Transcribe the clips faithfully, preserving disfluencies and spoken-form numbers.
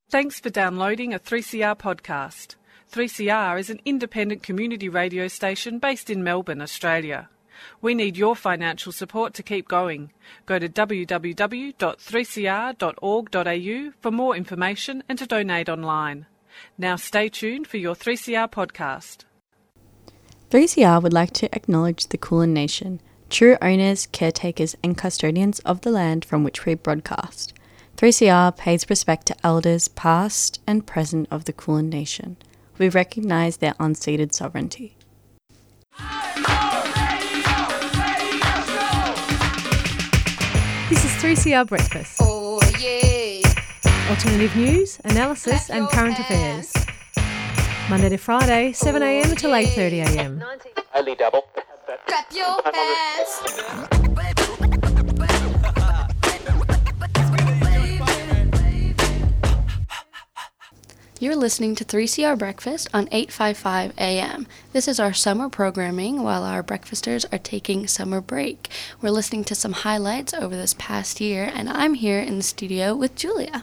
Thanks for downloading a three C R podcast. three C R is an independent community radio station based in Melbourne, Australia. We need your financial support to keep going. Go to w w w dot three c r dot org dot a u for more information and to donate online. Now stay tuned for your three C R podcast. three C R would like to acknowledge the Kulin Nation, true owners, caretakers and custodians of the land from which we broadcast. three C R pays respect to elders past and present of the Kulin Nation. We recognise their unceded sovereignty. This is three C R Breakfast. Oh yeah. Alternative news, analysis and current affairs. Monday to Friday, seven a m till eight thirty a m. Only double. Clap your hands. You're listening to three C R Breakfast on eight fifty-five A M. This is our summer programming while our breakfasters are taking summer break. We're listening to some highlights over this past year, and I'm here in the studio with Julia.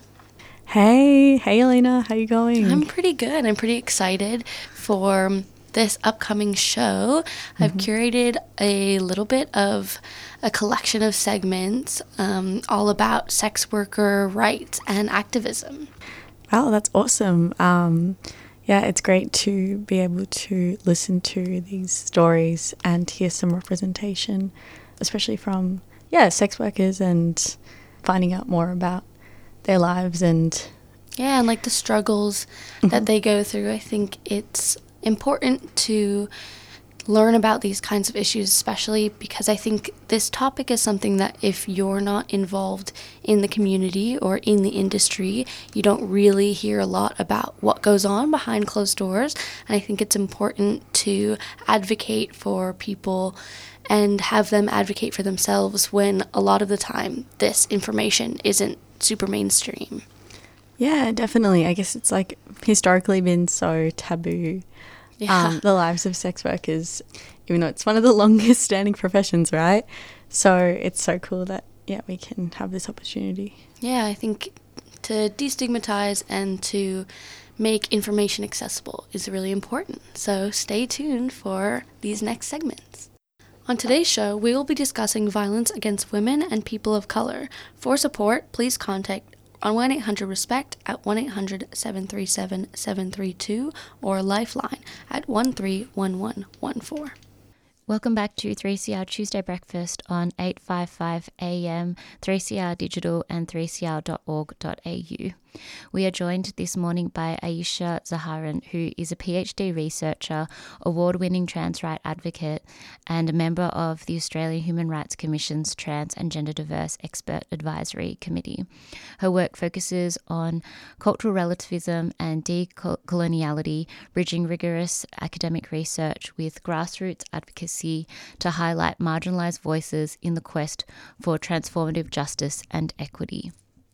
Hey, hey Elena, how you going? I'm pretty good. I'm pretty excited for this upcoming show. Mm-hmm. I've curated a little bit of a collection of segments um, all about sex worker rights and activism. Wow, that's awesome. Um, yeah, it's great to be able to listen to these stories and hear some representation, especially from, yeah, sex workers and finding out more about their lives and... Yeah, and like the struggles mm-hmm. that they go through. I think it's important to learn about these kinds of issues, especially because I think this topic is something that if you're not involved in the community or in the industry, you don't really hear a lot about what goes on behind closed doors. And I think it's important to advocate for people and have them advocate for themselves when a lot of the time this information isn't super mainstream. Yeah, definitely. I guess it's like historically been so taboo. Yeah. Um, the lives of sex workers, even though it's one of the longest standing professions, right? So it's so cool that, yeah, we can have this opportunity. Yeah, I think to destigmatize and to make information accessible is really important. So stay tuned for these next segments. On today's show, we will be discussing violence against women and people of color. For support, please contact on one eight hundred RESPECT at one eight hundred seven three seven seven three two or Lifeline at one three one one one four. Welcome back to three C R Tuesday Breakfast on eight fifty-five A M, three C R Digital and three c r dot org dot a u. We are joined this morning by Aisha Zaharan, who is a PhD researcher, award-winning trans right advocate, and a member of the Australian Human Rights Commission's Trans and Gender Diverse Expert Advisory Committee. Her work focuses on cultural relativism and decoloniality, bridging rigorous academic research with grassroots advocacy to highlight marginalised voices in the quest for transformative justice and equity.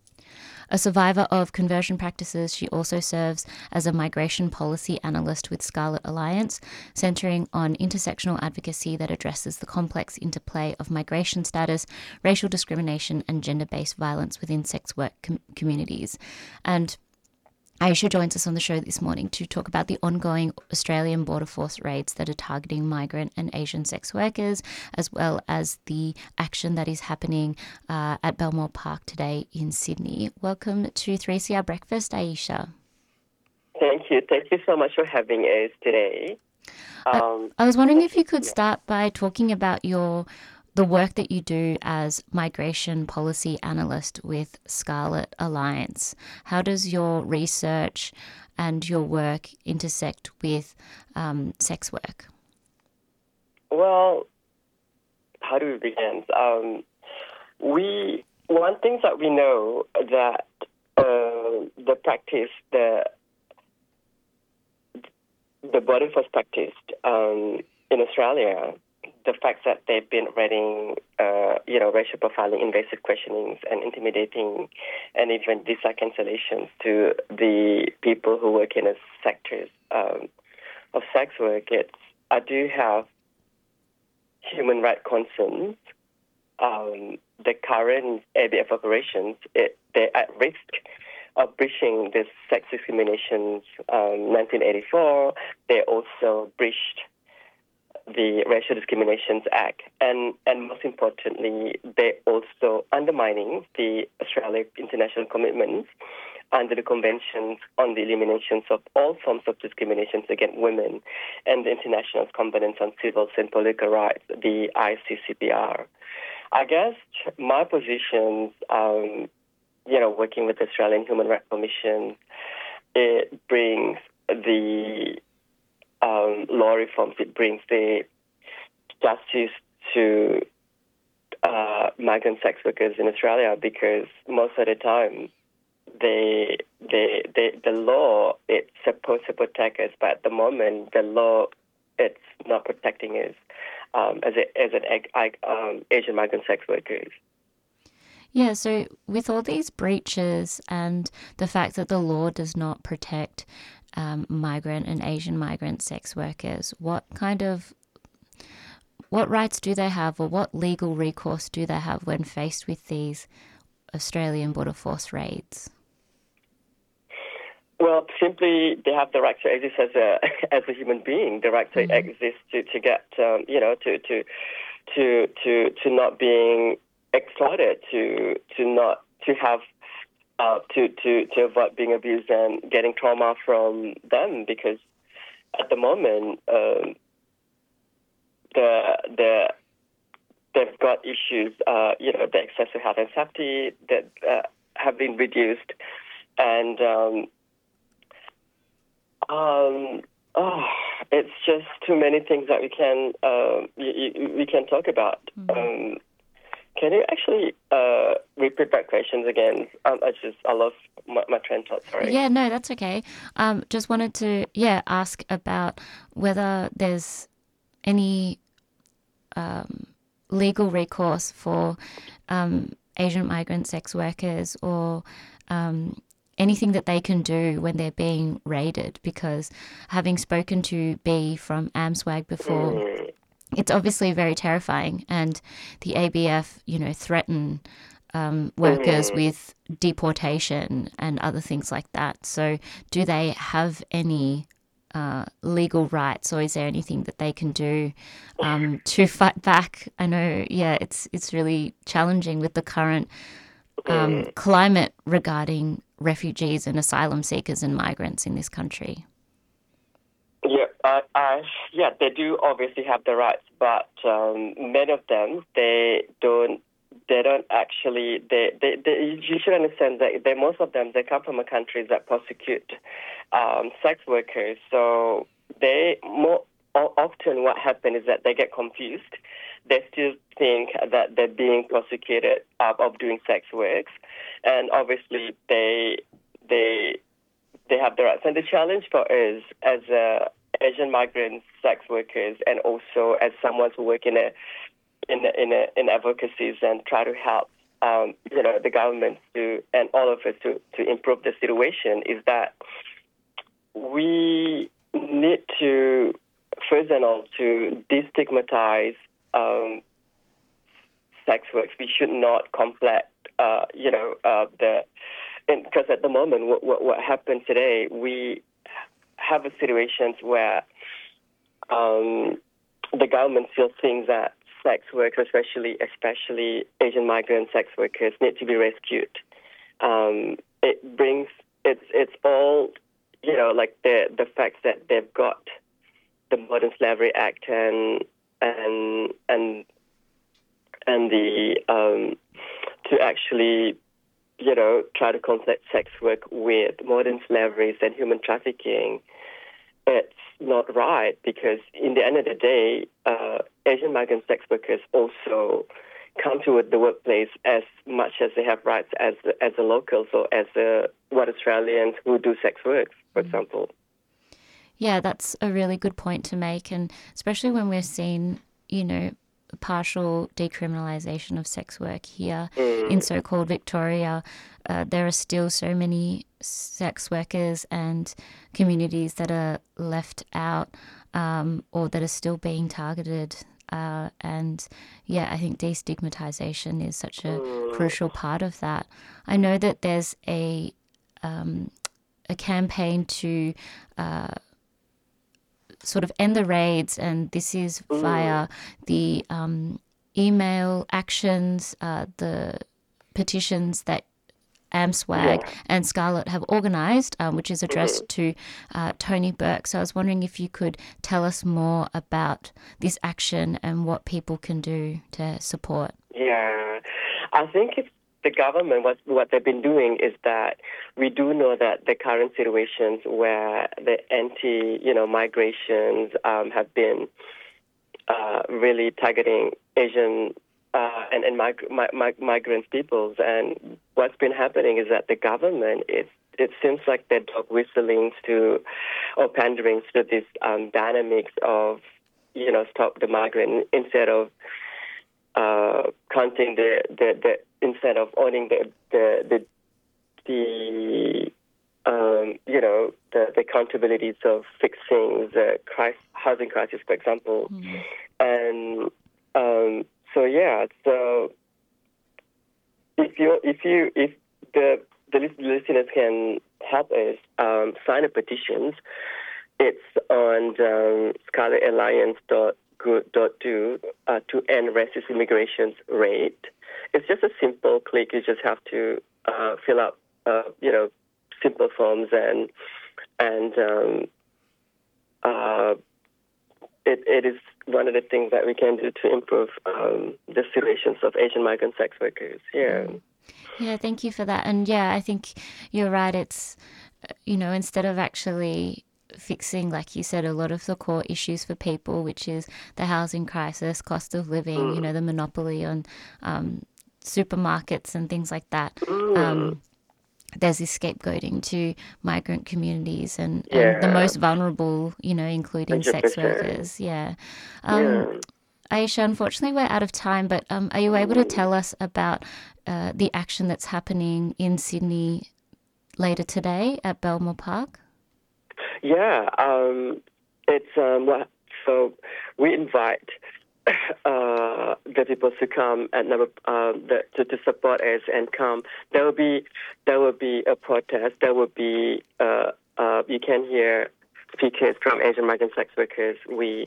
A survivor of conversion practices, she also serves as a migration policy analyst with Scarlet Alliance, centering on intersectional advocacy that addresses the complex interplay of migration status, racial discrimination, and gender-based violence within sex work com- communities. And Aisha joins us on the show this morning to talk about the ongoing Australian Border Force raids that are targeting migrant and Asian sex workers, as well as the action that is happening uh, at Belmore Park today in Sydney. Welcome to three C R Breakfast, Aisha. Thank you. Thank you so much for having us today. Um, I, I was wondering if you could start by talking about your the work that you do as migration policy analyst with Scarlet Alliance. How does your research and your work intersect with um, sex work? Well, how do we begin? Um, we one thing that we know that uh, the practice, the the border force practiced um, in Australia. The fact that they've been raiding, uh, you know, racial profiling, invasive questionings, and intimidating, and even visa cancellations to the people who work in the sectors um, of sex work, it's, I do have human rights concerns. Um, the current A B F operations, it, they're at risk of breaching this sex discrimination um, nineteen eighty-four. They also breached the Racial Discriminations Act, and, and most importantly, they also undermining the Australian international commitments under the Conventions on the Elimination of All Forms of Discrimination Against Women and the International Covenant on Civil and Political Rights, the I C C P R. I guess my positions, um, you know, working with the Australian Human Rights Commission, it brings the um, law reforms, it brings the justice to uh, migrant sex workers in Australia, because most of the time, The, the the the law, it's supposed to protect us, but at the moment the law, it's not protecting us um, as a, as an um, Asian migrant sex workers. Yeah, so with all these breaches and the fact that the law does not protect um, migrant and Asian migrant sex workers, what kind of what rights do they have, or what legal recourse do they have when faced with these Australian border force raids? Well, simply they have the right to exist as a as a human being. The right to mm-hmm. exist to to get um, you know to to to to to not being exploited, to to not to have uh, to to to avoid being abused and getting trauma from them. Because at the moment, um, the the they've got issues. Uh, you know, the access to health and safety that uh, have been reduced, and um, Um, oh, it's just too many things that we can uh, we, we can talk about. Mm-hmm. Um, can you actually uh, repeat that questions again? Um, I just I lost my, my train of thought. Sorry. Yeah, no, that's okay. Um, just wanted to yeah ask about whether there's any um, legal recourse for um, Asian migrant sex workers, or um, anything that they can do when they're being raided, because having spoken to B from AMSWAG before, mm. it's obviously very terrifying, and the A B F, you know, threaten um, workers mm. with deportation and other things like that. So do they have any uh, legal rights, or is there anything that they can do um, to fight back? I know, yeah, it's it's really challenging with the current um, climate regarding refugees and asylum seekers and migrants in this country. Yeah, uh, uh, yeah, they do obviously have the rights, but um, many of them they don't. They don't actually. They, they, they. You should understand that they, most of them they come from a countries that prosecute um, sex workers. So they more often what happens is that they get confused. They still think that they're being prosecuted uh, of doing sex works, and obviously they they they have the rights. And the challenge for us as uh, Asian migrant sex workers, and also as someone who work in a in a, in, a, in advocacies and try to help um, you know the government to and all of us to to improve the situation, is that we need to first and all to destigmatize Um, sex work. We should not complex, uh, you know, uh, the because at the moment, what, what what happens today, we have a situations where um, the government still thinks that sex workers, especially especially Asian migrant sex workers, need to be rescued. Um, it brings it's it's all you know, like the the fact that they've got the Modern Slavery Act and and and and the um, to actually, you know, try to conflict sex work with modern slavery and human trafficking. It's not right, because in the end of the day, uh, Asian migrant sex workers also come to the workplace as much as they have rights as as the locals or as the white Australians who do sex work, for example. Yeah, that's a really good point to make, and especially when we're seeing, you know, partial decriminalisation of sex work here mm. in so-called Victoria, uh, there are still so many sex workers and communities that are left out um, or that are still being targeted. Uh, and yeah, I think destigmatisation is such a mm. crucial part of that. I know that there's a um, a campaign to uh, sort of end the raids, and this is via the um, email actions, uh, the petitions that AmSwag Yeah. and Scarlet have organised, um, which is addressed to uh, Tony Burke. So I was wondering if you could tell us more about this action and what people can do to support. Yeah, I think it's the government, what, what they've been doing is that we do know that the current situations where the anti, you know, migrations um, have been uh, really targeting Asian uh, and, and mig- mi- mi- migrant peoples. And what's been happening is that the government, it, it seems like they're dog whistling to, or pandering to this um, dynamics of, you know, stop the migrant instead of uh, counting the, the, the instead of owning the the the, the um, you know the, the accountabilities of fixing the crisis, housing crisis, for example, mm. and um, so yeah, so if you if you if the the listeners can help us um, sign a petition, it's on um, scarlet alliance dot good dot do uh, to end racist immigration's rate. It's just a simple click. You just have to uh, fill out, uh, you know, simple forms, and and um, uh, it it is one of the things that we can do to improve um, the situations of Asian migrant sex workers. Yeah. Yeah, thank you for that. And yeah, I think you're right. It's, you know, instead of actually fixing, like you said, a lot of the core issues for people, which is the housing crisis, cost of living, mm. you know, the monopoly on um, supermarkets and things like that. Mm. Um, there's this scapegoating to migrant communities and, yeah. and the most vulnerable, you know, including sex workers. Yeah. Um, yeah. Aisha, unfortunately, we're out of time, but um, are you able to tell us about uh, the action that's happening in Sydney later today at Belmore Park? Yeah, um, it's um, well, so we invite uh, the people to come and number uh, the, to, to support us and come. There will be there will be a protest. There will be uh, uh, you can hear speakers from Asian migrant sex workers. We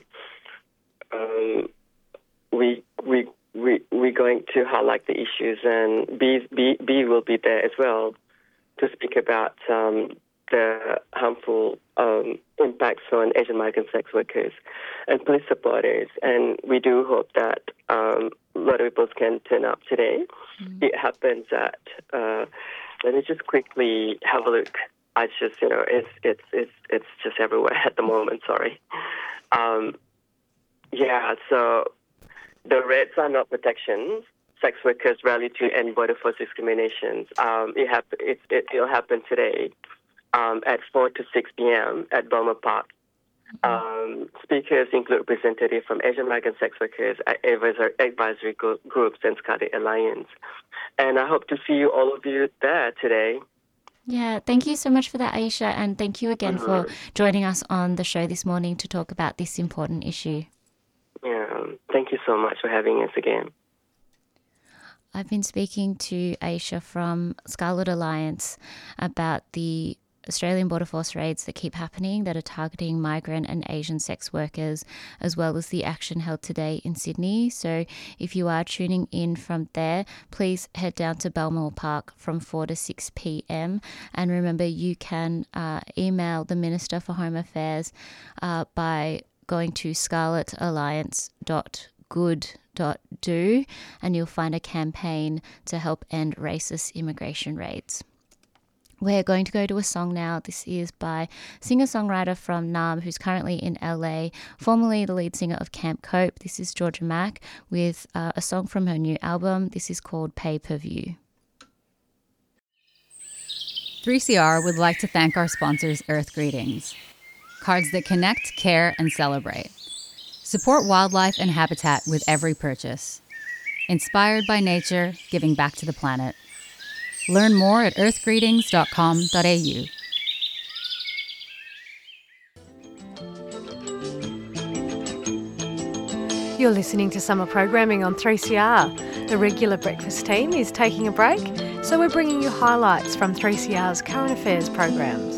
um, we we we we're going to highlight the issues, and B B B will be there as well to speak about um, the harmful um, impacts on Asian migrant sex workers and police supporters. And we do hope that um, a lot of people can turn up today. Mm-hmm. It happens at, uh, let me just quickly have a look. I just, you know, it's it's it's it's just everywhere at the moment, sorry. Um, yeah, so the Reds Are Not Protections. Sex workers rally to end border force discriminations. Um, it hap- it, it, it'll happen today um, at four to six p.m. at Belmore Park. Um, speakers include representatives from Asian migrant sex workers, advisory groups, and Scarlet Alliance. And I hope to see you, all of you, there today. Yeah, thank you so much for that, Aisha, and thank you again mm-hmm. for joining us on the show this morning to talk about this important issue. Yeah, thank you so much for having us again. I've been speaking to Aisha from Scarlet Alliance about the Australian Border Force raids that keep happening that are targeting migrant and Asian sex workers, as well as the action held today in Sydney. So if you are tuning in from there, please head down to Belmore Park from four to six p.m. And remember, you can uh, email the Minister for Home Affairs uh, by going to scarlet alliance dot good dot do, and you'll find a campaign to help end racist immigration raids. We're going to go to a song now. This is by singer-songwriter from Nam, who's currently in L A, formerly the lead singer of Camp Cope. This is Georgia Mack with uh, a song from her new album. This is called Pay Per View. three C R would like to thank our sponsors, Earth Greetings. Cards that connect, care, and celebrate. Support wildlife and habitat with every purchase. Inspired by nature, giving back to the planet. Learn more at earth greetings dot com dot a u. You're listening to summer programming on three C R. The regular breakfast team is taking a break. So we're bringing you highlights from three C R's current affairs programs.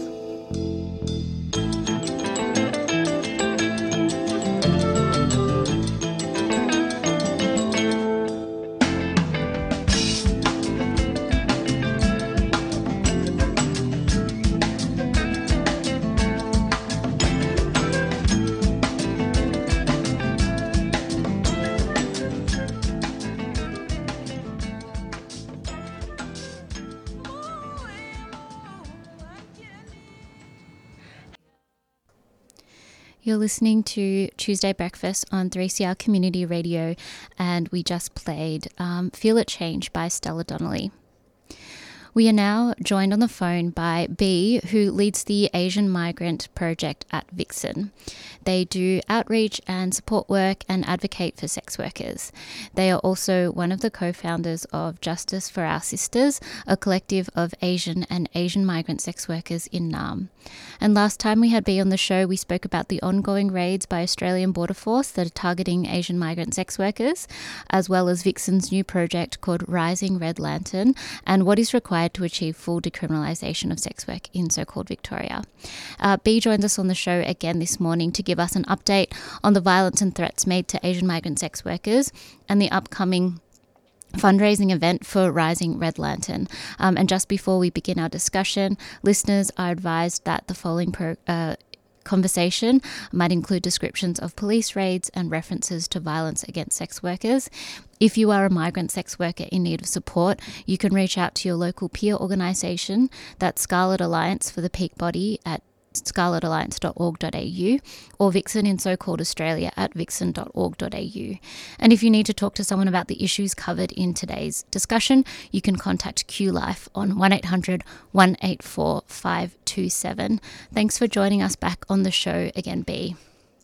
You're listening to Tuesday Breakfast on three C R Community Radio, and we just played um, Feel It Change by Stella Donnelly. We are now joined on the phone by B, who leads the Asian Migrant Project at Vixen. They do outreach and support work and advocate for sex workers. They are also one of the co-founders of Justice for Our Sisters, a collective of Asian and Asian migrant sex workers in Naarm. And last time we had B on the show, we spoke about the ongoing raids by Australian Border Force that are targeting Asian migrant sex workers, as well as Vixen's new project called Rising Red Lantern, and what is required to achieve full decriminalisation of sex work in so-called Victoria. Uh, B joins us on the show again this morning to give us an update on the violence and threats made to Asian migrant sex workers and the upcoming fundraising event for Rising Red Lantern. Um, and just before we begin our discussion, listeners are advised that the following pro- uh, conversation might include descriptions of police raids and references to violence against sex workers. If you are a migrant sex worker in need of support, you can reach out to your local peer organisation, that's Scarlet Alliance for the Peak Body at scarlet alliance dot org dot a u, or Vixen in so-called Australia at vixen dot org dot a u. And if you need to talk to someone about the issues covered in today's discussion, you can contact Q Life on one eight hundred, one eight four, five two seven. Thanks for joining us back on the show again, B.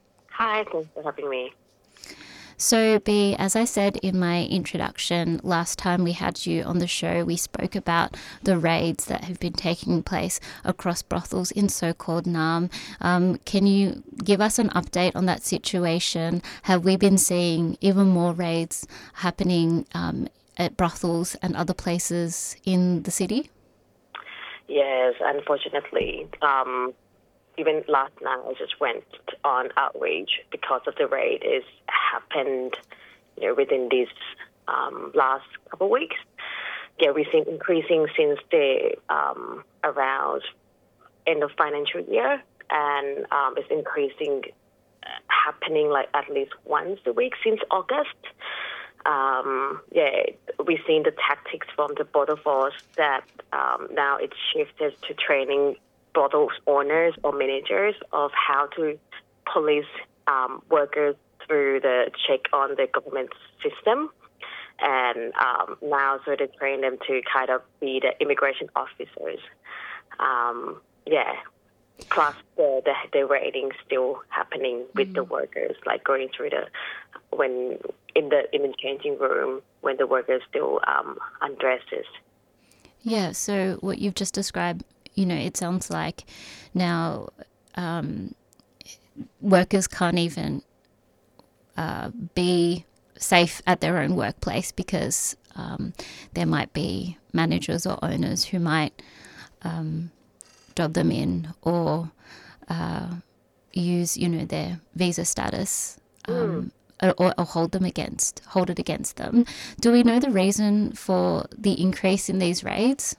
Hi, thanks for having me. So, B, as I said in my introduction, last time we had you on the show, we spoke about the raids that have been taking place across brothels in so-called Naarm. Um, can you give us an update on that situation? Have we been seeing even more raids happening um, at brothels and other places in the city? Yes, unfortunately. Um, even last night, I just went on outreach because of the raid is happened, you know, within these um, last couple of weeks. Yeah, we've seen increasing since the um, around end of financial year, and um, it's increasing, uh, happening like at least once a week since August. Um, yeah, we've seen the tactics from the border force that um, now it's shifted to training brothel owners or managers of how to police um, workers through the check on the government system. And um, now so they train them to kind of be the immigration officers. Um, yeah, plus the, the, the raiding still happening with mm-hmm. the workers, like going through the, when in the in the changing room, when the workers still um, undresses. Yeah, so what you've just described, you know, it sounds like now um, workers can't even uh, be safe at their own workplace because um, there might be managers or owners who might um, dob them in or uh, use, you know, their visa status um, mm. or, or hold them against, hold it against them. Do we know the reason for the increase in these raids?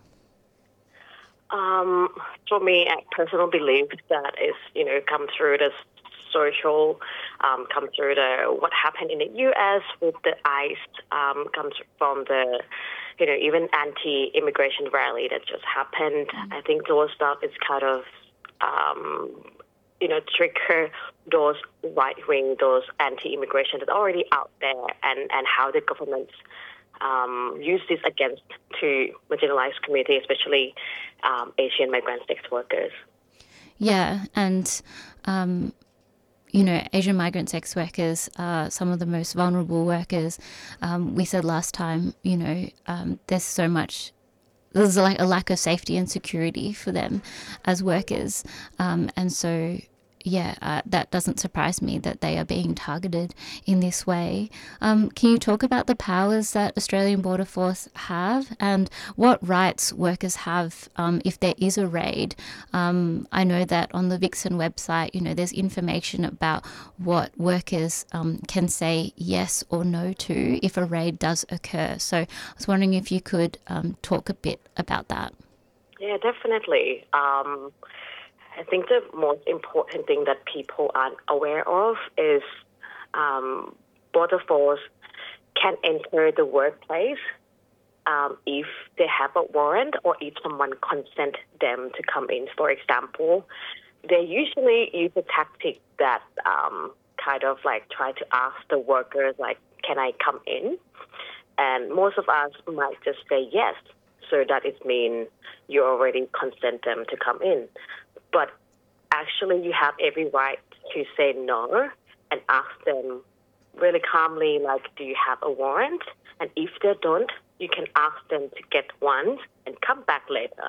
Um, for me, I personally believe that is, you know, come through the social, um, come through the what happened in the U S with the ICE, um, comes from the, you know, even anti-immigration rally that just happened. Mm-hmm. I think those stuff is kind of, um, you know, trigger those right-wing, those anti-immigration that are already out there, and, and how the government Um, use this against to marginalized community, especially um, Asian migrant sex workers. Yeah, and um, you know, Asian migrant sex workers are some of the most vulnerable workers. Um, we said last time, you know, um, there's so much, there's like a lack of safety and security for them as workers, um, and so yeah, uh, that doesn't surprise me that they are being targeted in this way. Um, can you talk about the powers that Australian Border Force have and what rights workers have um, if there is a raid? Um, I know that on the Vixen website, you know, there's information about what workers um, can say yes or no to if a raid does occur. So I was wondering if you could um, talk a bit about that. Yeah, definitely. Um, I think the most important thing that people aren't aware of is um, Border Force can enter the workplace um, if they have a warrant or if someone consent them to come in. For example, they usually use a tactic that um, kind of like try to ask the workers, like, can I come in? And most of us might just say yes. So that it means you already consent them to come in. But actually, you have every right to say no and ask them really calmly, like, do you have a warrant? And if they don't, you can ask them to get one and come back later.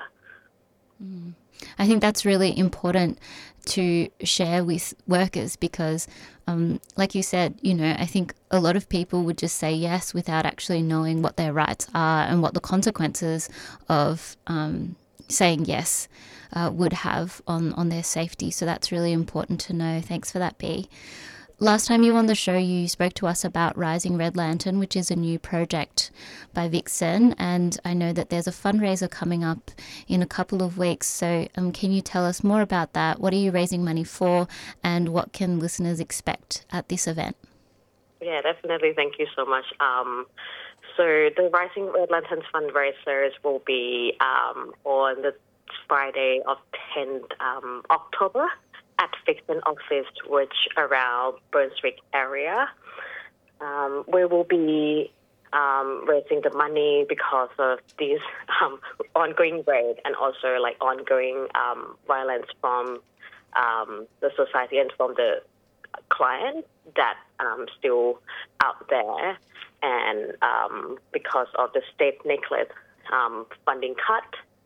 Mm. I think that's really important to share with workers because, um, like you said, you know, I think a lot of people would just say yes without actually knowing what their rights are and what the consequences of um, saying yes uh, would have on, on their safety. So that's really important to know. Thanks for that, Bea. Last time you were on the show, you spoke to us about Rising Red Lantern, which is a new project by Vixen, and I know that there's a fundraiser coming up in a couple of weeks. So um, can you tell us more about that? What are you raising money for, and what can listeners expect at this event? Yeah, definitely. Thank you so much. Um, so the Rising Red Lanterns fundraisers will be um, on the Friday of tenth um, October. At Vixen office, which around Brunswick area. Um, we will be um, raising the money because of this um, ongoing raid and also like ongoing um, violence from um, the society and from the client that um, still out there, and um, because of the state neglect um, funding cut.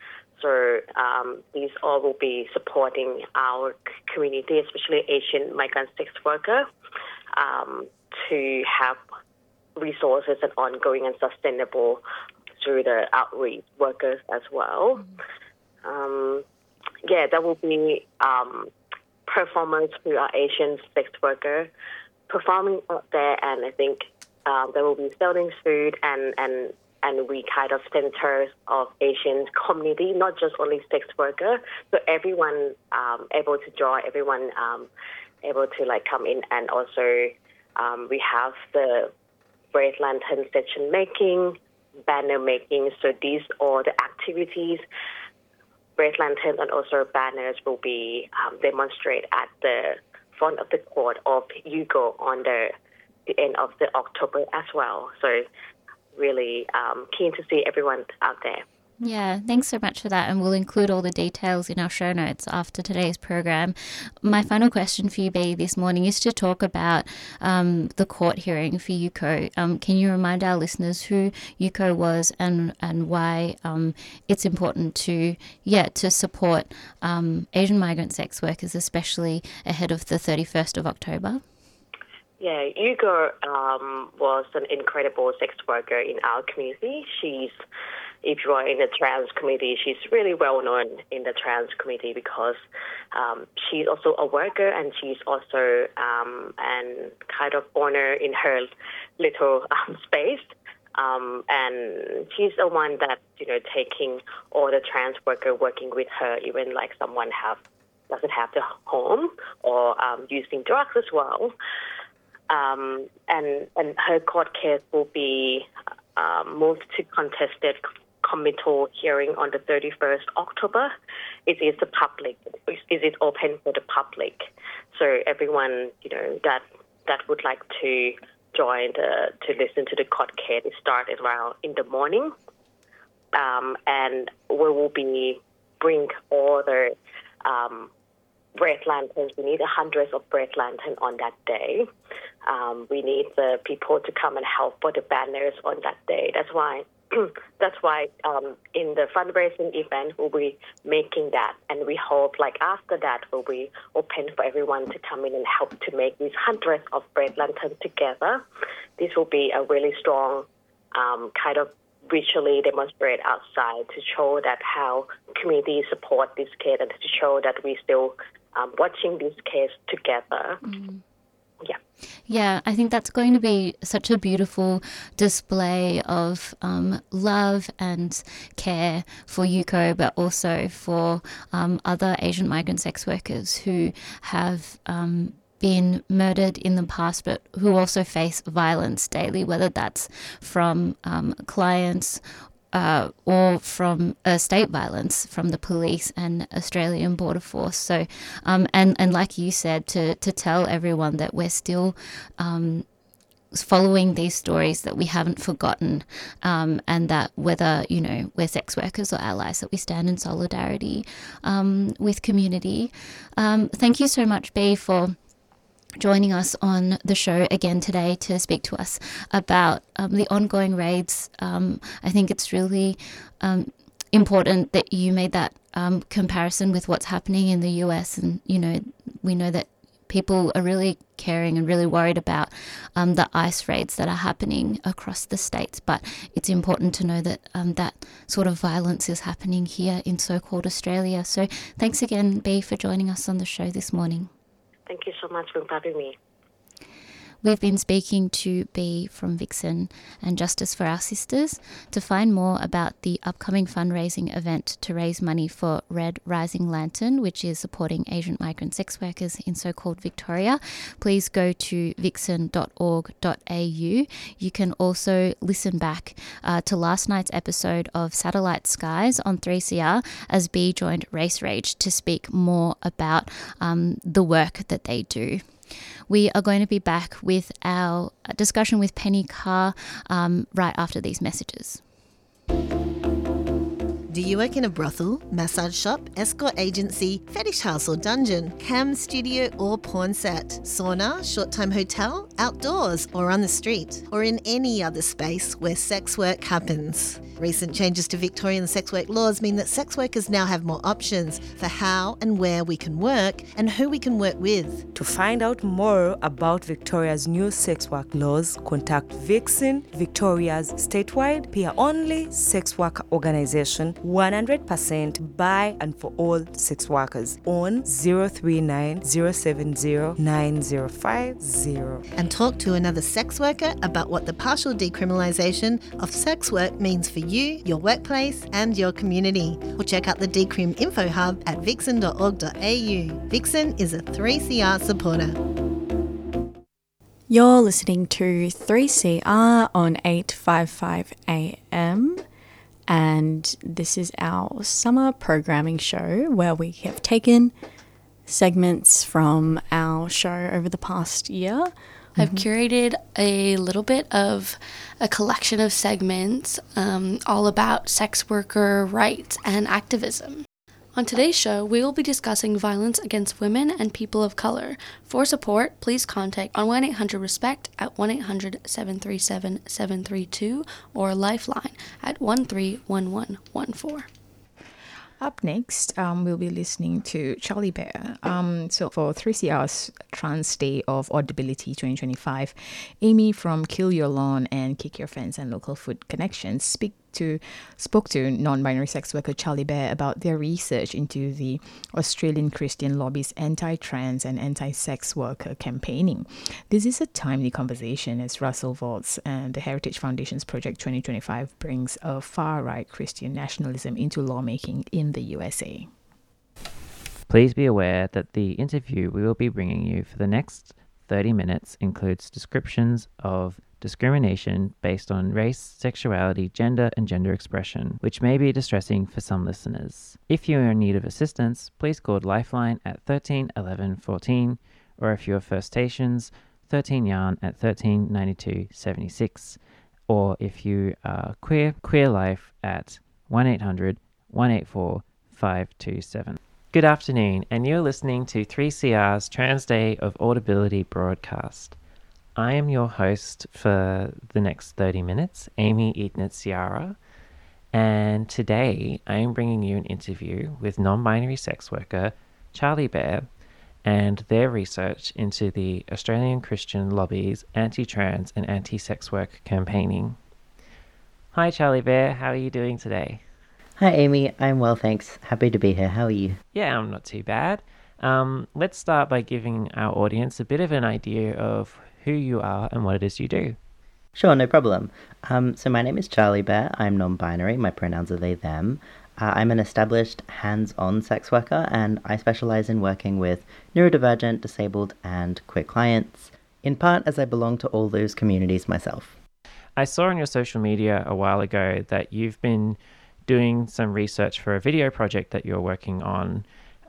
So um, these all will be supporting our community, especially Asian migrant sex worker, um, to have resources and ongoing and sustainable through the outreach workers as well. Mm-hmm. Um, yeah, there will be um, performers who are Asian sex worker performing out there, and I think um, there will be selling food and and. And we kind of centers of Asian community, not just only sex worker. So everyone um, able to draw, everyone um, able to like come in, and also um, we have the Red Lantern section making, banner making. So these are the activities. Red Lantern and also banners will be um, demonstrated at the front of the court of Yugo on the, the end of the October as well. So really um, keen to see everyone out there. Yeah, thanks so much for that. And we'll include all the details in our show notes after today's program. My final question for you, Bea, this morning is to talk about um, the court hearing for Yuko. Um, can you remind our listeners who Yuko was and and why um, it's important to, yeah, to support um, Asian migrant sex workers, especially ahead of the thirty-first of October? Yeah, Yuko um, was an incredible sex worker in our community. She's, if you are in the trans community, she's really well known in the trans community because um, she's also a worker and she's also um, an kind of owner in her little um, space. Um, and she's the one that, you know, taking all the trans worker working with her, even like someone have doesn't have the home or um, using drugs as well. Um, and, and her court case will be um, moved to contested committal hearing on the thirty-first of October. It is the public. Is it open for the public? So everyone, you know, that that would like to join the to listen to the court case start around in the morning, um, and we will be bring all the um, Red Lanterns. We need hundreds of Red Lanterns on that day. Um, we need the people to come and help for the banners on that day. That's why that's why um, in the fundraising event, we'll be making that. And we hope, like, after that, we'll be open for everyone to come in and help to make these hundreds of bread lanterns together. This will be a really strong um, kind of visually demonstrate outside to show that how community support this case and to show that we still um, watching this case together. Mm. Yeah. Yeah, I think that's going to be such a beautiful display of um, love and care for Yuko, but also for um, other Asian migrant sex workers who have um, been murdered in the past, but who also face violence daily, whether that's from um, clients uh, or from uh, state violence from the police and Australian Border Force. So, um, and, and like you said, to, to tell everyone that we're still um, following these stories, that we haven't forgotten, um, and that whether, you know, we're sex workers or allies, that we stand in solidarity um, with community. Um, thank you so much, Bea, for joining us on the show again today to speak to us about um, the ongoing raids. Um, I think it's really um, important that you made that um, comparison with what's happening in the U S. And, you know, we know that people are really caring and really worried about um, the ICE raids that are happening across the states. But it's important to know that um, that sort of violence is happening here in so-called Australia. So thanks again, Bea, for joining us on the show this morning. Thank you so much for having me. We've been speaking to Bea from Vixen and Justice for Our Sisters. To find more about the upcoming fundraising event to raise money for Red Rising Lantern, which is supporting Asian migrant sex workers in so-called Victoria, please go to vixen dot org dot a u. You can also listen back uh, to last night's episode of Satellite Skies on three C R as Bea joined Race Rage to speak more about um, the work that they do. We are going to be back with our discussion with Penny Carr um, right after these messages. Do you work in a brothel, massage shop, escort agency, fetish house or dungeon, cam studio or porn set, sauna, short-time hotel, outdoors or on the street, or in any other space where sex work happens? Recent changes to Victorian sex work laws mean that sex workers now have more options for how and where we can work and who we can work with. To find out more about Victoria's new sex work laws, contact Vixen, Victoria's statewide peer-only sex work organization, one hundred percent by and for all sex workers, on zero three nine, zero seven zero, nine zero five zero. And talk to another sex worker about what the partial decriminalisation of sex work means for you, your workplace and your community. Or check out the Decrim Info Hub at vixen dot org dot a u. Vixen is a three C R supporter. You're listening to three C R on eight fifty-five A M, and this is our summer programming show where we have taken segments from our show over the past year. I've curated a little bit of a collection of segments um, all about sex worker rights and activism. On today's show, we will be discussing violence against women and people of color. For support, please contact on one eight hundred RESPECT at one eight hundred, seven three seven, seven three two or Lifeline at one three one one one four. Up next, um, we'll be listening to Charlie Bear. Um, so for three C R's Trans Day of Audibility twenty twenty-five, Amy from Kill Your Lawn and Kick Your Fence and Local Food Connections speak to spoke to non-binary sex worker Charlie Bear about their research into the Australian Christian lobby's anti-trans and anti-sex worker campaigning. This is a timely conversation as Russell Vaught's and the Heritage Foundation's Project twenty twenty-five brings a far-right Christian nationalism into lawmaking in the U S A. Please be aware that the interview we will be bringing you for the next thirty minutes includes descriptions of discrimination based on race, sexuality, gender, and gender expression, which may be distressing for some listeners. If you are in need of assistance, please call Lifeline at thirteen eleven fourteen, or if you're First Stations, thirteen Yarn at thirteen ninety-two seventy-six, or if you are queer, Queer Life at one eight hundred, one eight four, five two seven. Good afternoon, and you're listening to three C R's Trans Day of Audibility broadcast. I am your host for the next thirty minutes, Amy Eatnitz-Ciara, and today I am bringing you an interview with non-binary sex worker Charlie Bear and their research into the Australian Christian lobby's anti-trans and anti-sex work campaigning. Hi Charlie Bear, how are you doing today? Hi Amy, I'm well thanks. Happy to be here. How are you? Yeah, I'm not too bad. Um, let's start by giving our audience a bit of an idea of who you are and what it is you do. Sure, no problem. Um, so my name is Charlie Bear. I'm non-binary. My pronouns are they, them. Uh, I'm an established hands-on sex worker, and I specialize in working with neurodivergent, disabled, and queer clients, in part as I belong to all those communities myself. I saw on your social media a while ago that you've been doing some research for a video project that you're working on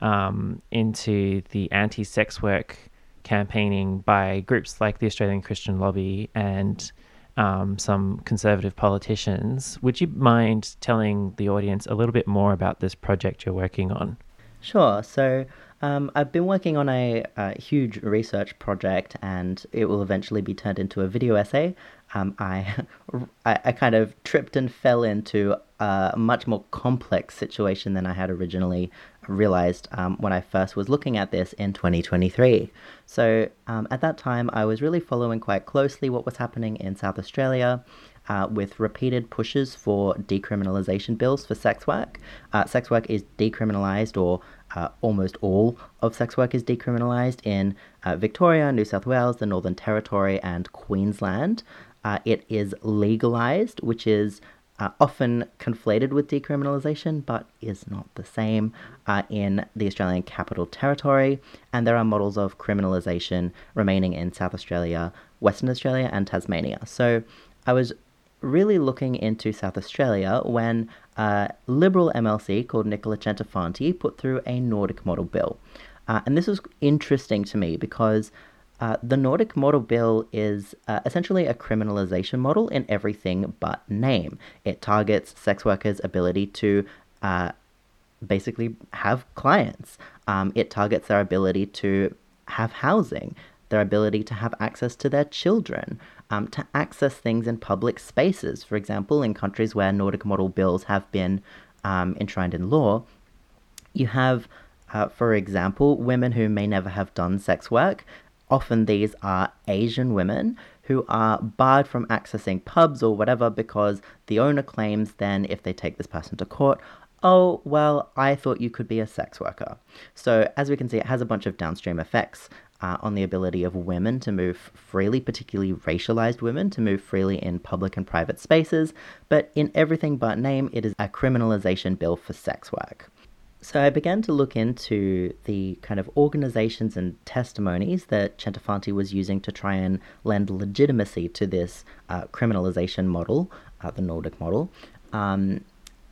um, into the anti-sex work campaigning by groups like the Australian Christian Lobby and Um, some conservative politicians. Would you mind telling the audience a little bit more about this project you're working on? Sure. So um, I've been working on a, a huge research project, and it will eventually be turned into a video essay. Um, I, I I kind of tripped and fell into a much more complex situation than I had originally realized um, when I first was looking at this in twenty twenty-three. So um, at that time, I was really following quite closely what was happening in South Australia uh, with repeated pushes for decriminalisation bills for sex work. Uh, sex work is decriminalised, or uh, almost all of sex work is decriminalised in uh, Victoria, New South Wales, the Northern Territory, and Queensland. Uh, it is legalised, which is Uh, often conflated with decriminalisation, but is not the same uh, in the Australian Capital Territory, and there are models of criminalisation remaining in South Australia, Western Australia, and Tasmania. So I was really looking into South Australia when a Liberal M L C called Nicola Centofanti put through a Nordic model bill. Uh, and this was interesting to me because Uh, the Nordic model bill is uh, essentially a criminalisation model in everything but name. It targets sex workers' ability to uh, basically have clients. Um, it targets their ability to have housing, their ability to have access to their children, um, to access things in public spaces. For example, in countries where Nordic model bills have been um, enshrined in law, you have, uh, for example, women who may never have done sex work. Often these are Asian women who are barred from accessing pubs or whatever because the owner claims then if they take this person to court, oh, well, I thought you could be a sex worker. So as we can see, it has a bunch of downstream effects uh, on the ability of women to move freely, particularly racialized women to move freely in public and private spaces. But in everything but name, it is a criminalization bill for sex work. So I began to look into the kind of organizations and testimonies that Centofanti was using to try and lend legitimacy to this uh, criminalization model, uh, the Nordic model, um,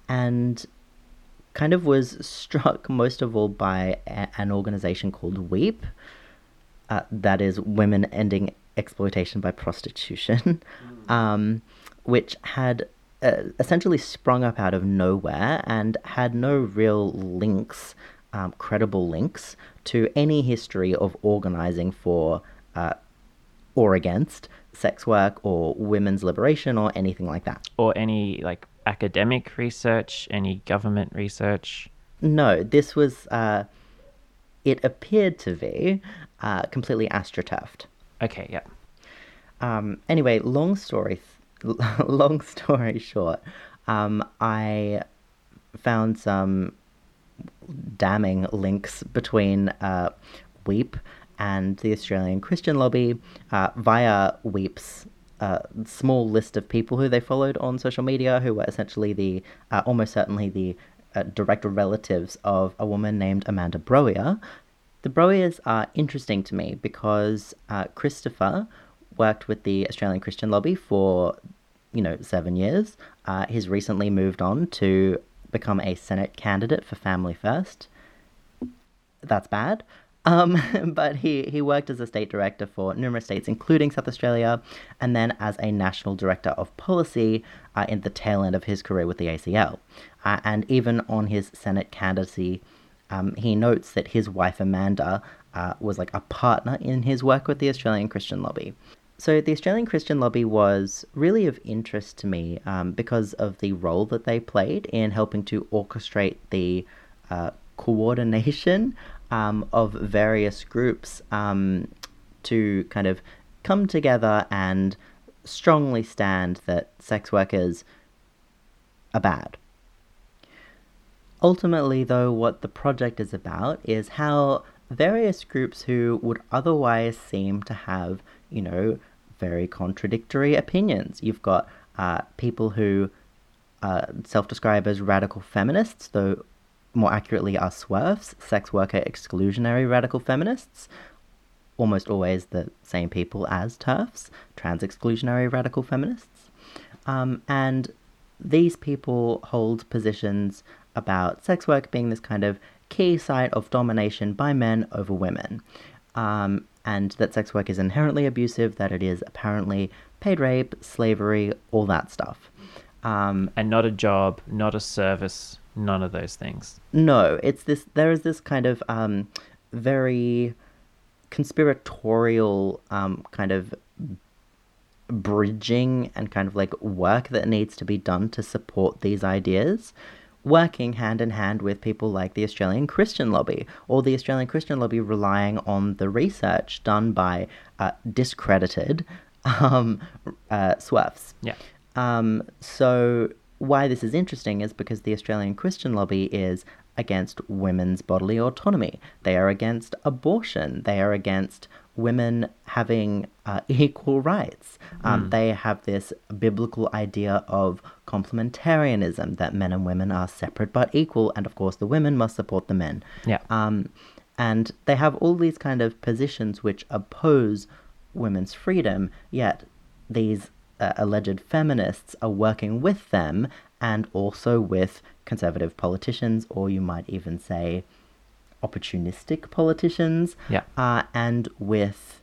and kind of was struck most of all by a- an organization called WEEP, uh, that is Women Ending Exploitation by Prostitution, mm. um, which had Uh, essentially sprung up out of nowhere and had no real links, um, credible links, to any history of organizing for uh, or against sex work or women's liberation or anything like that. Or any, like, academic research, any government research? No, this was, uh, it appeared to be uh, completely astroturfed. Okay, yeah. Um, anyway, long story th- Long story short, um, I found some damning links between uh, WEEP and the Australian Christian Lobby uh, via WEEP's uh, small list of people who they followed on social media, who were essentially the, uh, almost certainly the uh, direct relatives of a woman named Amanda Browier. The Browiers are interesting to me because uh, Christopher worked with the Australian Christian Lobby for, you know, seven years. Uh, he's recently moved on to become a Senate candidate for Family First. That's bad. Um, but he, he worked as a state director for numerous states, including South Australia, and then as a national director of policy uh, in the tail end of his career with the A C L. Uh, and even on his Senate candidacy, um, he notes that his wife Amanda uh, was like a partner in his work with the Australian Christian Lobby. so the Australian Christian Lobby was really of interest to me um, because of the role that they played in helping to orchestrate the uh, coordination um, of various groups um, to kind of come together and strongly stand that sex workers are bad. Ultimately, though, what the project is about is how various groups who would otherwise seem to have, you know, very contradictory opinions. You've got uh, people who uh, self-describe as radical feminists, though more accurately are S W E Fs, sex worker exclusionary radical feminists, almost always the same people as TERFs, trans exclusionary radical feminists. Um, and these people hold positions about sex work being this kind of key site of domination by men over women, um, and that sex work is inherently abusive, that it is apparently paid rape, slavery, all that stuff. Um, and not a job, not a service, none of those things. No, it's this, there is this kind of um, very conspiratorial um, kind of bridging and kind of like work that needs to be done to support these ideas, working hand in hand with people like the Australian Christian Lobby, or the Australian Christian Lobby relying on the research done by uh, discredited um, uh, S W E Fs. Yeah. Um, so why this is interesting is because the Australian Christian Lobby is against women's bodily autonomy. They are against abortion. They are against women having uh, equal rights. Um, Mm. They have this biblical idea of complementarianism, that men and women are separate but equal, and of course the women must support the men. Yeah. Um, and they have all these kind of positions which oppose women's freedom, yet these uh, alleged feminists are working with them and also with conservative politicians, or you might even say opportunistic politicians, yeah. uh, and with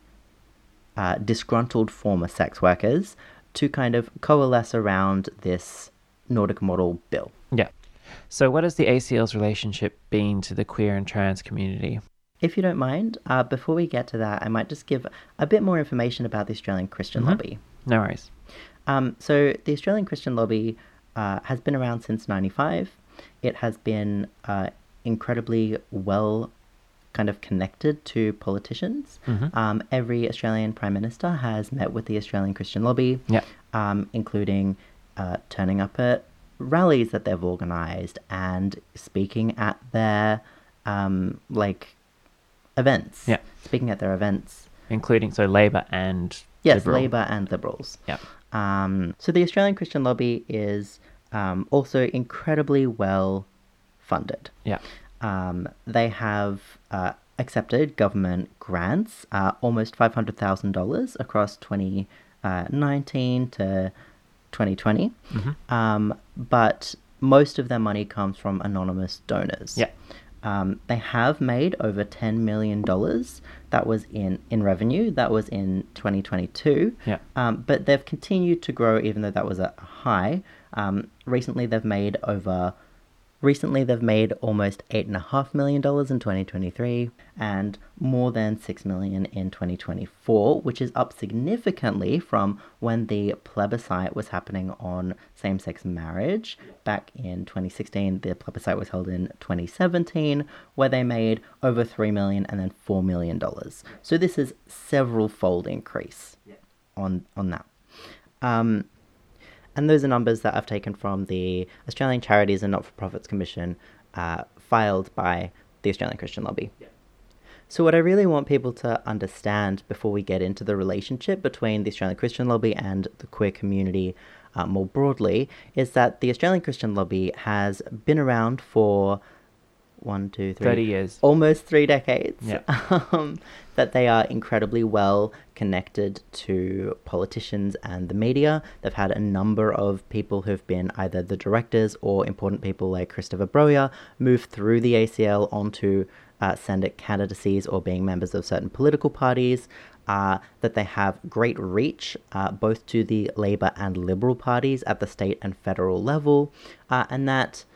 uh, disgruntled former sex workers to kind of coalesce around this Nordic model bill. Yeah. So what has the A C L's relationship been to the queer and trans community? If you don't mind, uh, before we get to that, I might just give a bit more information about the Australian Christian Mm-hmm. Lobby. No worries. Um, so the Australian Christian Lobby uh, has been around since ninety-five. It has been uh, incredibly well kind of connected to politicians. Mm-hmm. Um, every Australian Prime Minister has met with the Australian Christian Lobby, yeah. um, including uh, turning up at rallies that they've organised and speaking at their um, like events. Yeah. Speaking at their events. Including, so Labor and Yes, Liberal. Labor and Liberals. Yeah. Um, so the Australian Christian Lobby is um, also incredibly well funded. Yeah. Um, they have uh, accepted government grants, uh, almost five hundred thousand dollars across twenty nineteen to twenty twenty. Mm-hmm. Um, but most of their money comes from anonymous donors. Yeah. Um, they have made over ten million dollars. That was in, in revenue. That was in twenty twenty-two. Yeah. Um, but they've continued to grow even though that was a high. Um, recently they've made over... Recently they've made almost eight point five million dollars in twenty twenty-three and more than six million dollars in twenty twenty-four, which is up significantly from when the plebiscite was happening on same-sex marriage. Back in twenty sixteen, the plebiscite was held in twenty seventeen, where they made over three million dollars and then four million dollars. So this is several-fold increase yeah. on, on that. Um... And those are numbers that I've taken from the Australian Charities and Not-for-Profits Commission uh, filed by the Australian Christian Lobby. Yeah. So what I really want people to understand before we get into the relationship between the Australian Christian Lobby and the queer community uh, more broadly is that the Australian Christian Lobby has been around for one, two, three... thirty years. Almost three decades. Yeah. Um, that they are incredibly well connected to politicians and the media. They've had a number of people who've been either the directors or important people like Christopher Broya move through the A C L onto uh, Senate candidacies or being members of certain political parties. Uh, that they have great reach uh, both to the Labor and Liberal parties at the state and federal level, uh, and that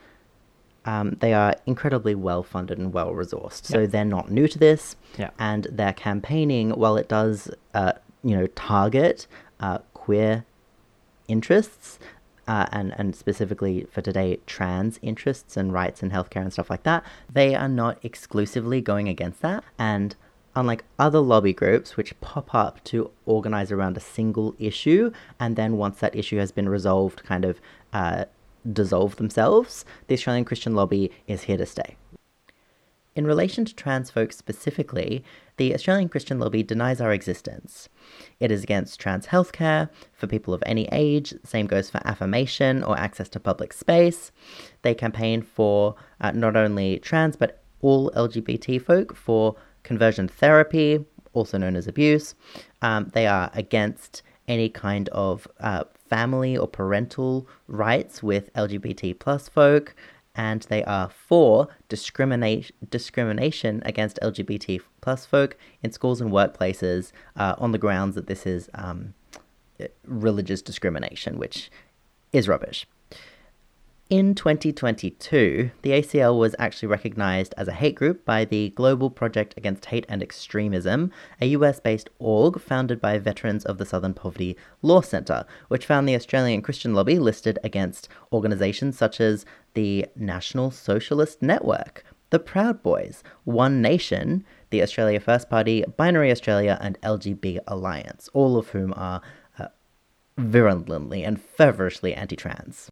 Um, they are incredibly well-funded and well-resourced. So yeah. they're not new to this. Yeah. And their campaigning, while it does uh, you know, target uh, queer interests, uh, and, and specifically for today, trans interests and rights and healthcare and stuff like that, they are not exclusively going against that. And unlike other lobby groups which pop up to organize around a single issue, and then once that issue has been resolved, kind of uh, dissolve themselves, the Australian Christian Lobby is here to stay. In relation to trans folks specifically, the Australian Christian Lobby denies our existence. It is against trans healthcare for people of any age. Same goes for affirmation or access to public space. They campaign for uh, not only trans but all L G B T folk for conversion therapy, also known as abuse. Um, they are against any kind of uh, family or parental rights with L G B T plus folk. And they are for discriminate, discrimination against L G B T plus folk in schools and workplaces uh, on the grounds that this is um, religious discrimination, which is rubbish. In twenty twenty-two, the A C L was actually recognised as a hate group by the Global Project Against Hate and Extremism, a U S-based org founded by veterans of the Southern Poverty Law Centre, which found the Australian Christian Lobby listed against organisations such as the National Socialist Network, the Proud Boys, One Nation, the Australia First Party, Binary Australia, and L G B Alliance, all of whom are uh, virulently and feverishly anti-trans.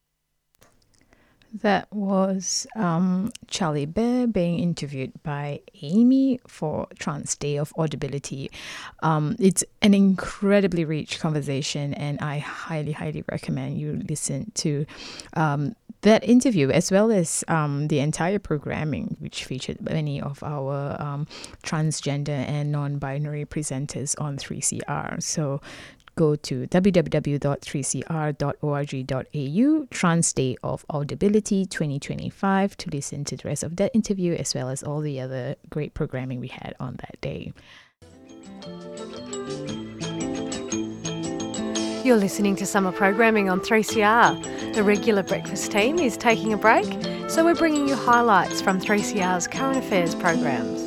That was um, Charlie Bear being interviewed by Amy for Trans Day of Audibility. Um, it's an incredibly rich conversation, and I highly, highly recommend you listen to um, that interview, as well as um, the entire programming, which featured many of our um, transgender and non-binary presenters on three C R. So go to w w w dot three c r dot org dot a u, Trans Day of Audibility twenty twenty-five, to listen to the rest of that interview, as well as all the other great programming we had on that day. You're listening to summer programming on three C R. The regular breakfast team is taking a break, so we're bringing you highlights from three C R's current affairs programs.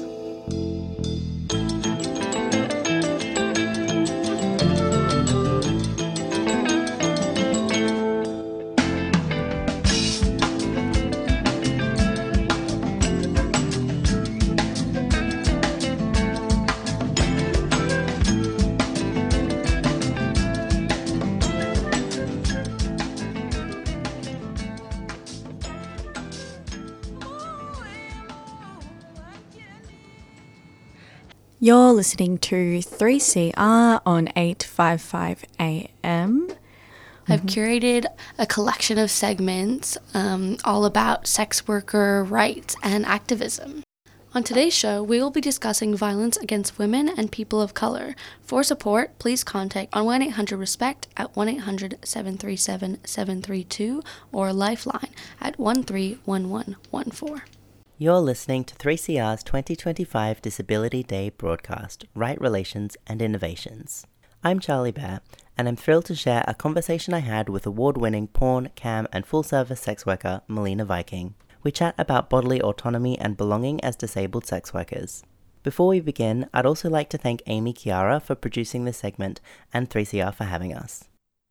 You're listening to three C R on eight fifty-five A M. I've curated a collection of segments um, all about sex worker rights and activism. On today's show, we will be discussing violence against women and people of color. For support, please contact on one eight hundred RESPECT at one eight hundred seven three seven seven three two or Lifeline at one three one one one four. You're listening to three C R's twenty twenty-five Disability Day broadcast, Right Relations and Innovations. I'm Charlie Bear, and I'm thrilled to share a conversation I had with award-winning porn, cam, and full-service sex worker Melina Viking. We chat about bodily autonomy and belonging as disabled sex workers. Before we begin, I'd also like to thank Amy Chiara for producing this segment and three C R for having us.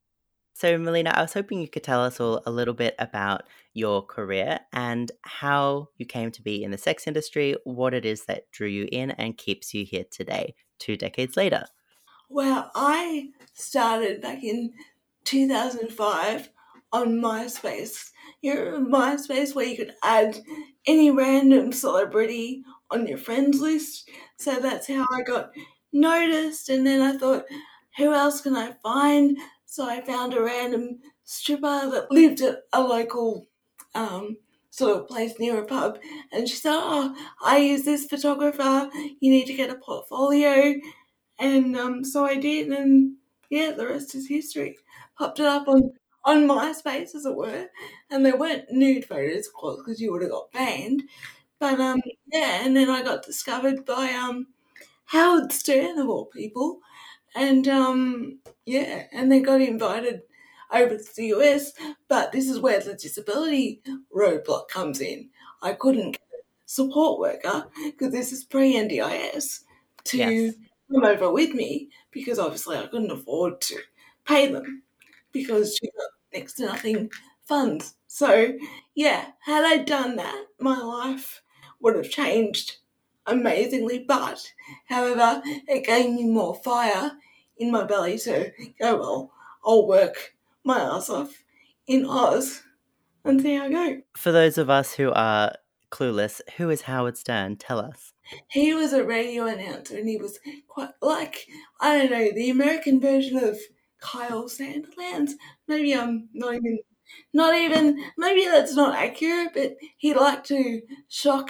So, Melina, I was hoping you could tell us all a little bit about your career and how you came to be in the sex industry, what it is that drew you in and keeps you here today, two decades later. Well, I started back in two thousand five on MySpace. You remember MySpace, where you could add any random celebrity on your friends list? So that's how I got noticed, and then I thought, who else can I find? So I found a random stripper that lived at a local um, sort of place near a pub, and she said, oh, I use this photographer, you need to get a portfolio. And um, so I did, and yeah, the rest is history. Popped it up on, on MySpace, as it were, and there weren't nude photos, of course, because you would have got banned. But um, yeah, and then I got discovered by um, Howard Stern, of all people. And, um, yeah, and then got invited over to the U S, but this is where the disability roadblock comes in. I couldn't get a support worker, because this is pre-N D I S, to Yes. come over with me because obviously I couldn't afford to pay them because she got next to nothing funds. So, yeah, had I done that, my life would have changed amazingly. But, however, it gave me more fire in my belly to go, well, I'll work my ass off in Oz and see how I go. For those of us who are clueless, who is Howard Stern? Tell us. He was a radio announcer and he was quite like, I don't know, the American version of Kyle Sandilands. Maybe I'm not even, not even, maybe that's not accurate, but he liked to shock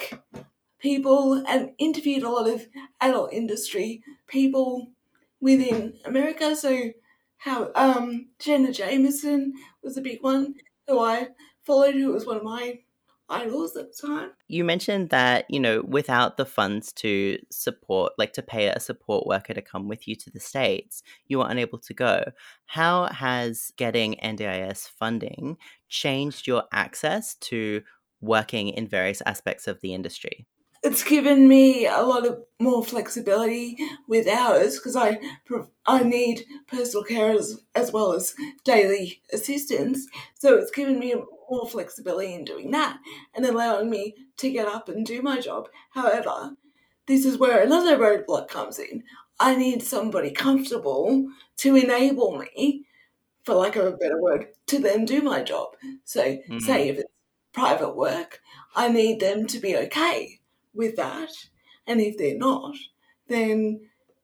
people and interviewed a lot of adult industry people within America. So how um Jenna Jameson was a big one who I followed, who was one of my idols at the time. You mentioned that, you know, without the funds to support, like to pay a support worker to come with you to the States, you were unable to go. How has getting N D I S funding changed your access to working in various aspects of the industry? It's given me a lot of more flexibility with hours because I I need personal care as, as well as daily assistance. So it's given me more flexibility in doing that and allowing me to get up and do my job. However, this is where another roadblock comes in. I need somebody comfortable to enable me, for lack of a better word, to then do my job. So mm-hmm. say if it's private work, I need them to be okay with that, and if they're not, then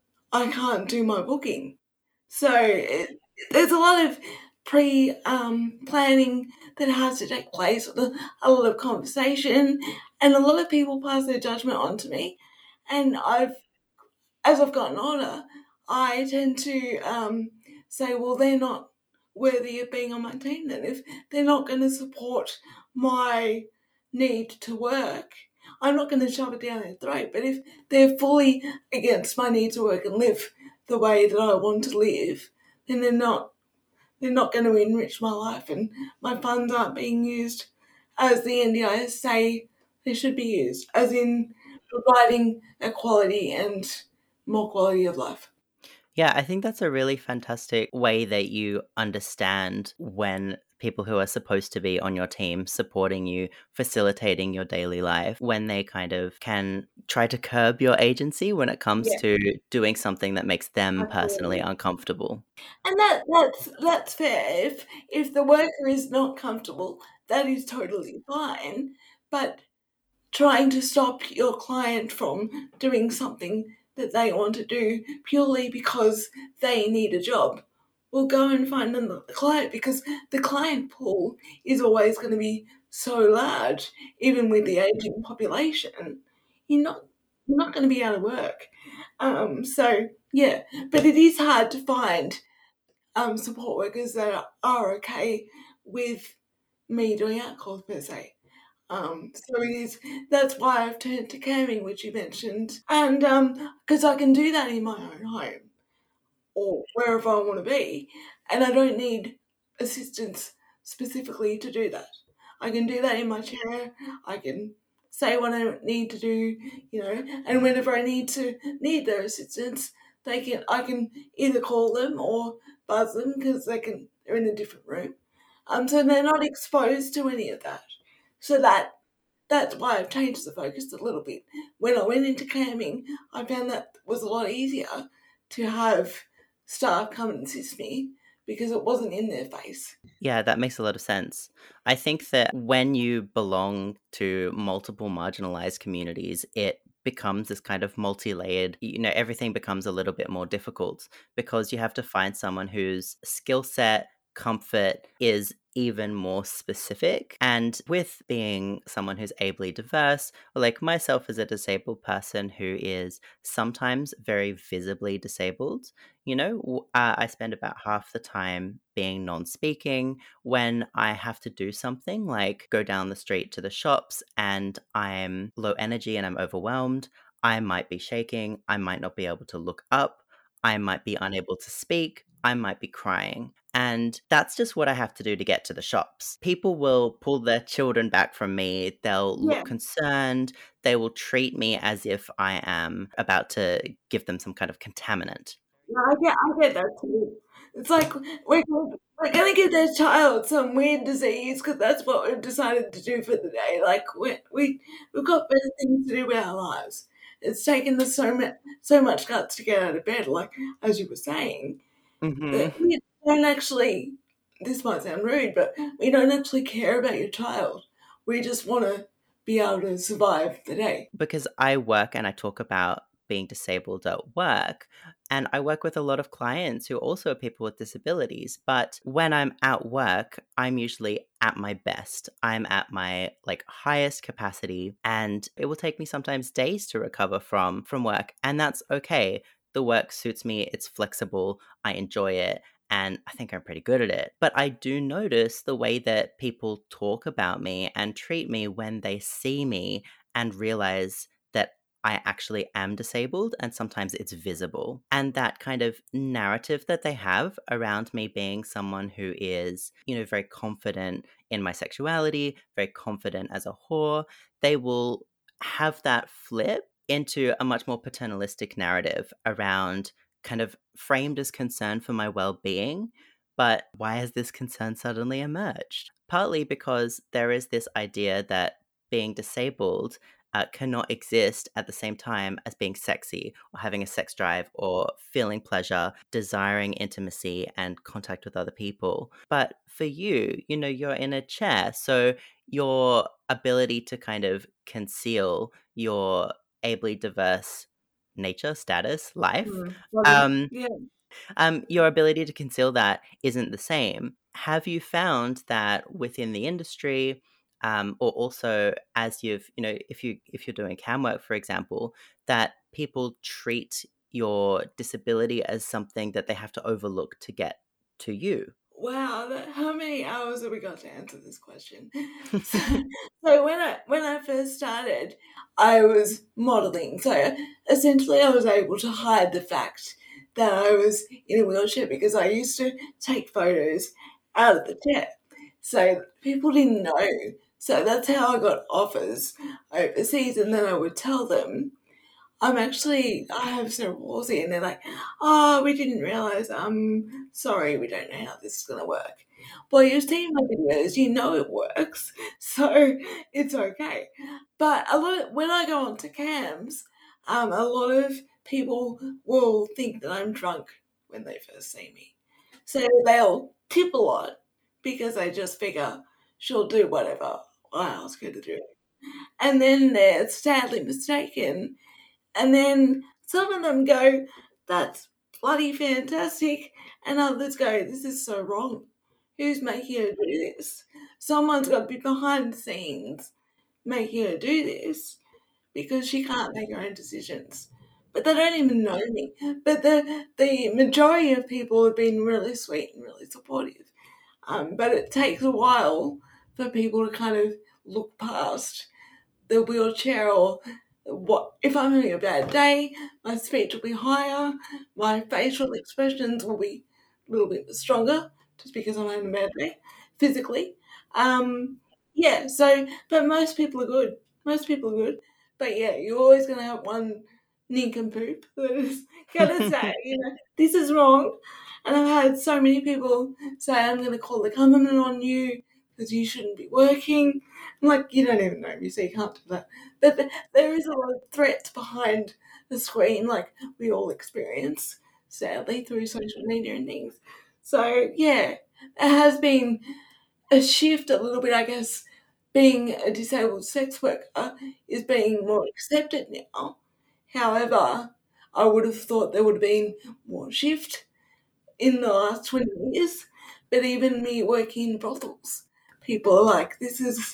I can't do my booking. So it, there's a lot of pre um, planning that has to take place, a lot of conversation, and a lot of people pass their judgment on to me. And I've, as I've gotten older, I tend to um, say, well, they're not worthy of being on my team. Then if they're not going to support my need to work, I'm not going to shove it down their throat, but if they're fully against my need to work and live the way that I want to live, then they're not they're not going to enrich my life, and my funds aren't being used as the N D I S say they should be used, as in providing equality and more quality of life. Yeah, I think that's a really fantastic way that you understand when people who are supposed to be on your team supporting you, facilitating your daily life, when they kind of can try to curb your agency when it comes yeah. to doing something that makes them Absolutely. personally uncomfortable. And that that's that's fair. If if the worker is not comfortable, that is totally fine. But trying to stop your client from doing something that they want to do purely because they need a job, will go and find another client, because the client pool is always going to be so large, even with the aging population. You're not you're not going to be out of work. Um, so yeah, but it is hard to find um, support workers that are, are okay with me doing outcalls per se. Um, so it is, that's why I've turned to camming, which you mentioned, and because um, I can do that in my own home or wherever I want to be, and I don't need assistance specifically to do that. I can do that in my chair. I can say what I need to do, you know, and whenever I need to need their assistance, they can I can either call them or buzz them because they can they're in a different room, um, so they're not exposed to any of that. So that that's why I've changed the focus a little bit. When I went into camming, I found that was a lot easier to have staff come and assist me because it wasn't in their face. Yeah, that makes a lot of sense. I think that when you belong to multiple marginalized communities, it becomes this kind of multi-layered, you know, everything becomes a little bit more difficult because you have to find someone whose skill set, comfort is even more specific. And with being someone who's ably diverse, or like myself as a disabled person who is sometimes very visibly disabled, you know, uh, I spend about half the time being non-speaking. When I have to do something like go down the street to the shops and I'm low energy and I'm overwhelmed, I might be shaking, I might not be able to look up, I might be unable to speak, I might be crying. And that's just what I have to do to get to the shops. People will pull their children back from me. They'll Yeah. look concerned. They will treat me as if I am about to give them some kind of contaminant. No, I get, I get that too. It's like we're gonna, we're gonna give their child some weird disease because that's what we've decided to do for the day. Like we we we've got better things to do with our lives. It's taken us so much so much guts to get out of bed. Like as you were saying, Mm-hmm. that we don't actually. This might sound rude, but we don't actually care about your child. We just want to be able to survive the day. Because I work and I talk about being disabled at work, and I work with a lot of clients who also are people with disabilities. But when I'm at work, I'm usually at my best. I'm at my like highest capacity, and it will take me sometimes days to recover from from work, and that's okay. The work suits me, it's flexible, I enjoy it, and I think I'm pretty good at it. But I do notice the way that people talk about me and treat me when they see me and realize that I actually am disabled, and sometimes it's visible. And that kind of narrative that they have around me being someone who is, you know, very confident in my sexuality, very confident as a whore, they will have that flip into a much more paternalistic narrative around kind of framed as concern for my well-being. But why has this concern suddenly emerged? Partly because there is this idea that being disabled uh, cannot exist at the same time as being sexy or having a sex drive or feeling pleasure, desiring intimacy and contact with other people. But for you, you know, you're in a chair, so your ability to kind of conceal your ably diverse nature, status, life, Mm. um, Yeah. um, your ability to conceal that isn't the same. Have you found that within the industry, um, or also as you've, you know, if you if you're doing cam work, for example, that people treat your disability as something that they have to overlook to get to you? Wow, that, how many hours have we got to answer this question? so, so when I when I first started, I was modelling. So essentially, I was able to hide the fact that I was in a wheelchair because I used to take photos out of the chair, so people didn't know. So that's how I got offers overseas, and then I would tell them, I'm actually, I have cerebral palsy, and they're like, oh, we didn't realize, um, sorry, we don't know how this is going to work. Well, you've seen my videos, you know it works, so it's okay. But a lot of, when I go onto cams, um, a lot of people will think that I'm drunk when they first see me. So they'll tip a lot because they just figure she'll do whatever I ask her to do. And then they're sadly mistaken. And then some of them go, that's bloody fantastic. And others go, this is so wrong. Who's making her do this? Someone's got to be behind the scenes making her do this because she can't make her own decisions. But they don't even know me. But the, the majority of people have been really sweet and really supportive. Um, but it takes a while for people to kind of look past the wheelchair, or what if I'm having a bad day, my speech will be higher, my facial expressions will be a little bit stronger just because I'm having a bad day physically. Um, yeah, so, but most people are good. Most people are good. But yeah, you're always going to have one nincompoop that is going to say, you know, this is wrong. And I've had so many people say, I'm going to call the government on you because you shouldn't be working. I'm like, you don't even know me, so you can't do that. But th- there is a lot of threats behind the screen, like we all experience, sadly, through social media and things. So, yeah, it has been a shift a little bit, I guess. Being a disabled sex worker is being more accepted now. However, I would have thought there would have been more shift in the last twenty years. But even me working in brothels, people are like, this is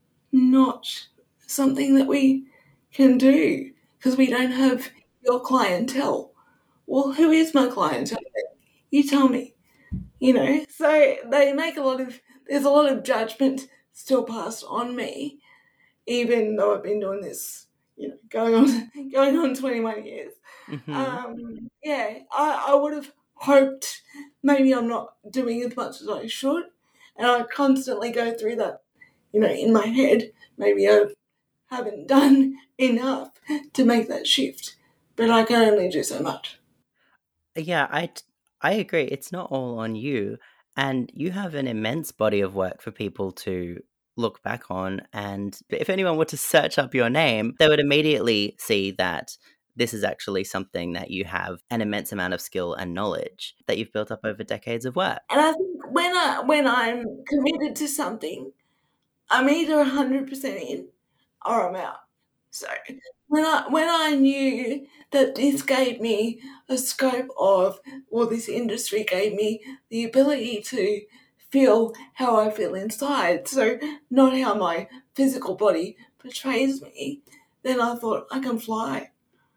not something that we can do because we don't have your clientele. Well, who is my clientele? You tell me, you know. So they make a lot of, there's a lot of judgment still passed on me, even though I've been doing this, you know, going on going on twenty-one years. Mhm. Um, yeah, I, I would have hoped maybe I'm not doing as much as I should. And I constantly go through that, you know, in my head. Maybe I haven't done enough to make that shift, but I can only do so much. Yeah, I, I agree. It's not all on you. And you have an immense body of work for people to look back on. And if anyone were to search up your name, they would immediately see that this is actually something that you have an immense amount of skill and knowledge that you've built up over decades of work. And I think when, I, when I'm committed to something, I'm either one hundred percent in or I'm out. So when I when I knew that this gave me a scope of, well, this industry gave me the ability to feel how I feel inside, so not how my physical body portrays me, then I thought I can fly.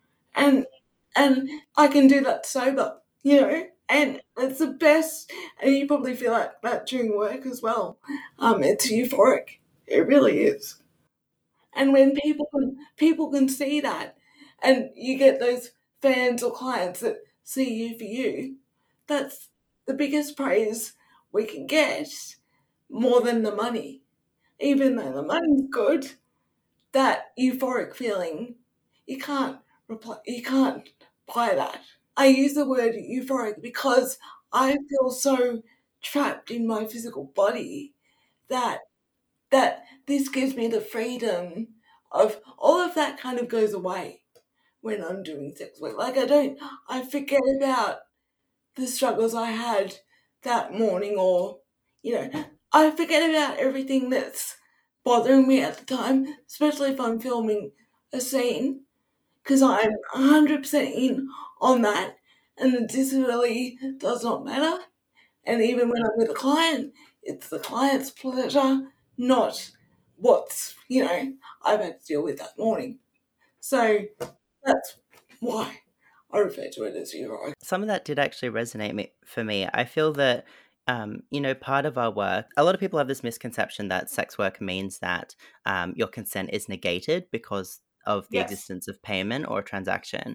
And and I can do that sober, you know, and it's the best, and you probably feel like that during work as well. Um, it's euphoric. It really is. And when people can, people can see that, and you get those fans or clients that see you for you, that's the biggest praise we can get, more than the money. Even though the money's good, that euphoric feeling, you can't reply, you can't buy that. I use the word euphoric because I feel so trapped in my physical body that that this gives me the freedom of all of that kind of goes away when I'm doing sex work. Like I don't, I forget about the struggles I had that morning, or, you know, I forget about everything that's bothering me at the time, especially if I'm filming a scene, because I'm one hundred percent in on that, and the disability does not matter. And even when I'm with a client, it's the client's pleasure, not what's, you know, I've had to deal with that morning. So that's why I refer to it as euphoric. Some of that did actually resonate me, for me. I feel that, um, you know, part of our work, a lot of people have this misconception that sex work means that um, your consent is negated because of the Yes. existence of payment or a transaction.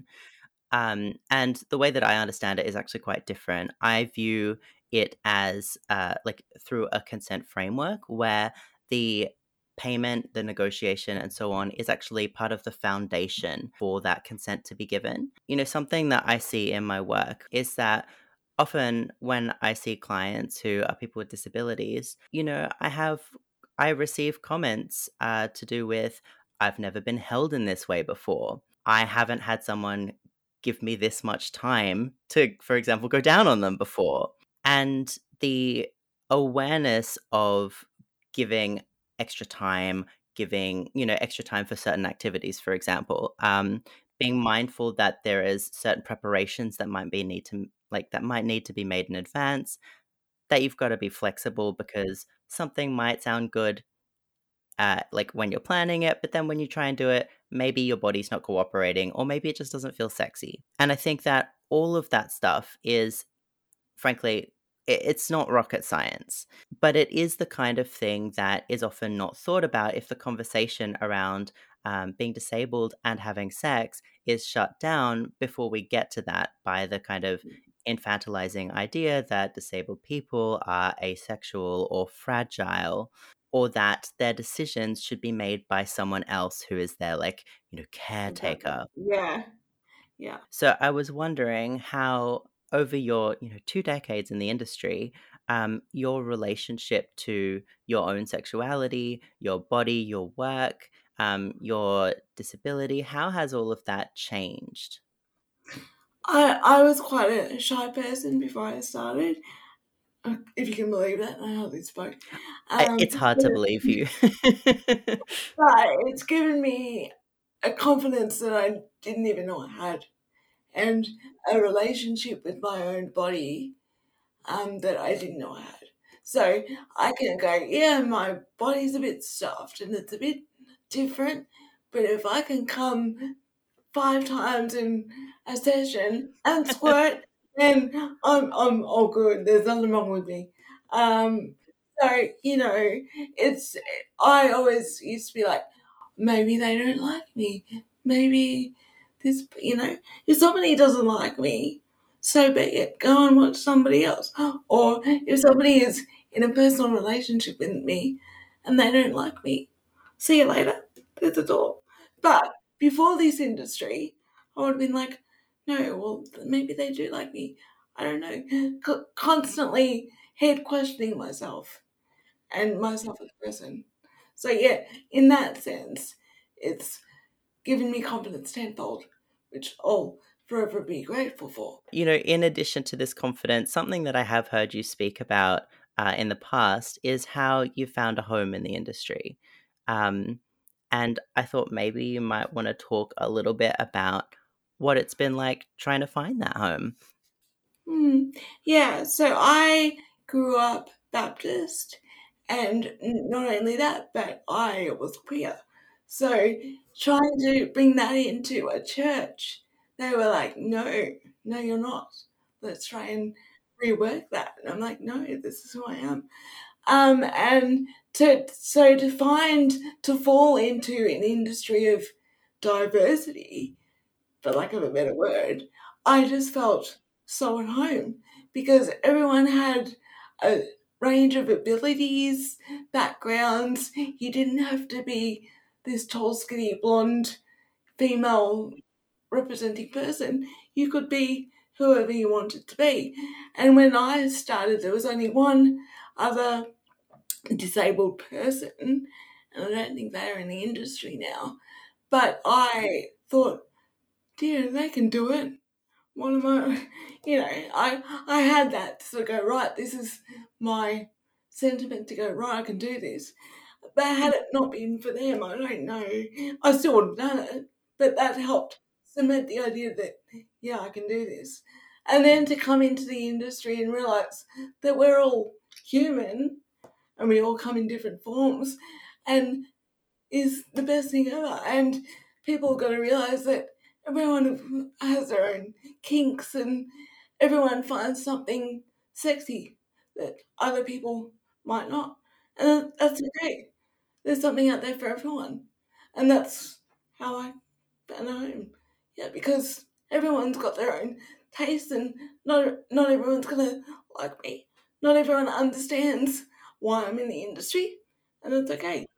Um, and the way that I understand it is actually quite different. I view it as uh, like through a consent framework where the payment, the negotiation, and so on is actually part of the foundation for that consent to be given. You know, something that I see in my work is that often when I see clients who are people with disabilities, you know, I have, I receive comments uh, to do with, I've never been held in this way before. I haven't had someone give me this much time to, for example, go down on them before. And the awareness of giving extra time, giving, you know, extra time for certain activities, for example, um, being mindful that there is certain preparations that might be need to like that might need to be made in advance, that you've got to be flexible because something might sound good uh, like when you're planning it, but then when you try and do it, maybe your body's not cooperating, or maybe it just doesn't feel sexy. And I think that all of that stuff is, frankly, it's not rocket science, but it is the kind of thing that is often not thought about if the conversation around um, being disabled and having sex is shut down before we get to that by the kind of infantilizing idea that disabled people are asexual or fragile, or that their decisions should be made by someone else who is their, like, you know, caretaker. Yeah, yeah. So I was wondering how, over your, you know, two decades in the industry, um, your relationship to your own sexuality, your body, your work, um, your disability, how has all of that changed? I I was quite a shy person before I started, if you can believe that. I hardly spoke. Um, It's hard to believe you. But it's given me a confidence that I didn't even know I had, and a relationship with my own body um, that I didn't know I had. So I can go, yeah, my body's a bit soft and it's a bit different, but if I can come five times in a session and squirt, then I'm I'm all good. There's nothing wrong with me. Um, so you know, it's I always used to be like, maybe they don't like me. Maybe this, you know, if somebody doesn't like me, so be it. Go and watch somebody else. Or if somebody is in a personal relationship with me and they don't like me, see you later. There's the door. But before this industry, I would have been like, no, well, maybe they do like me. I don't know. C- constantly head questioning myself and myself as a person. So yeah, in that sense, it's given me confidence tenfold, which I'll forever be grateful for. You know, in addition to this confidence, something that I have heard you speak about uh, in the past is how you found a home in the industry. Um, and I thought maybe you might want to talk a little bit about what it's been like trying to find that home. Hmm. Yeah, so I grew up Baptist, and not only that, but I was queer. So trying to bring that into a church, they were like, no, no, you're not. Let's try and rework that. And I'm like, no, this is who I am. Um, and to so to find to fall into an industry of diversity, for lack of a better word, I just felt so at home because everyone had a range of abilities, backgrounds. You didn't have to be this tall, skinny, blonde, female representing person. You could be whoever you wanted to be. And when I started, there was only one other disabled person, and I don't think they're in the industry now. But I thought, dear, they can do it. What am I, you know, I I had that to go, right, this is my sentiment to go, right, I can do this. But had it not been for them, I don't know, I still would have done it. But that helped cement the idea that, yeah, I can do this. And then to come into the industry and realise that we're all human and we all come in different forms and is the best thing ever. And people have got to realise that everyone has their own kinks and everyone finds something sexy that other people might not. And that's great. There's something out there for everyone. And that's how I found a home. Yeah, because everyone's got their own taste and not, not everyone's going to like me. Not everyone understands why I'm in the industry, and that's okay.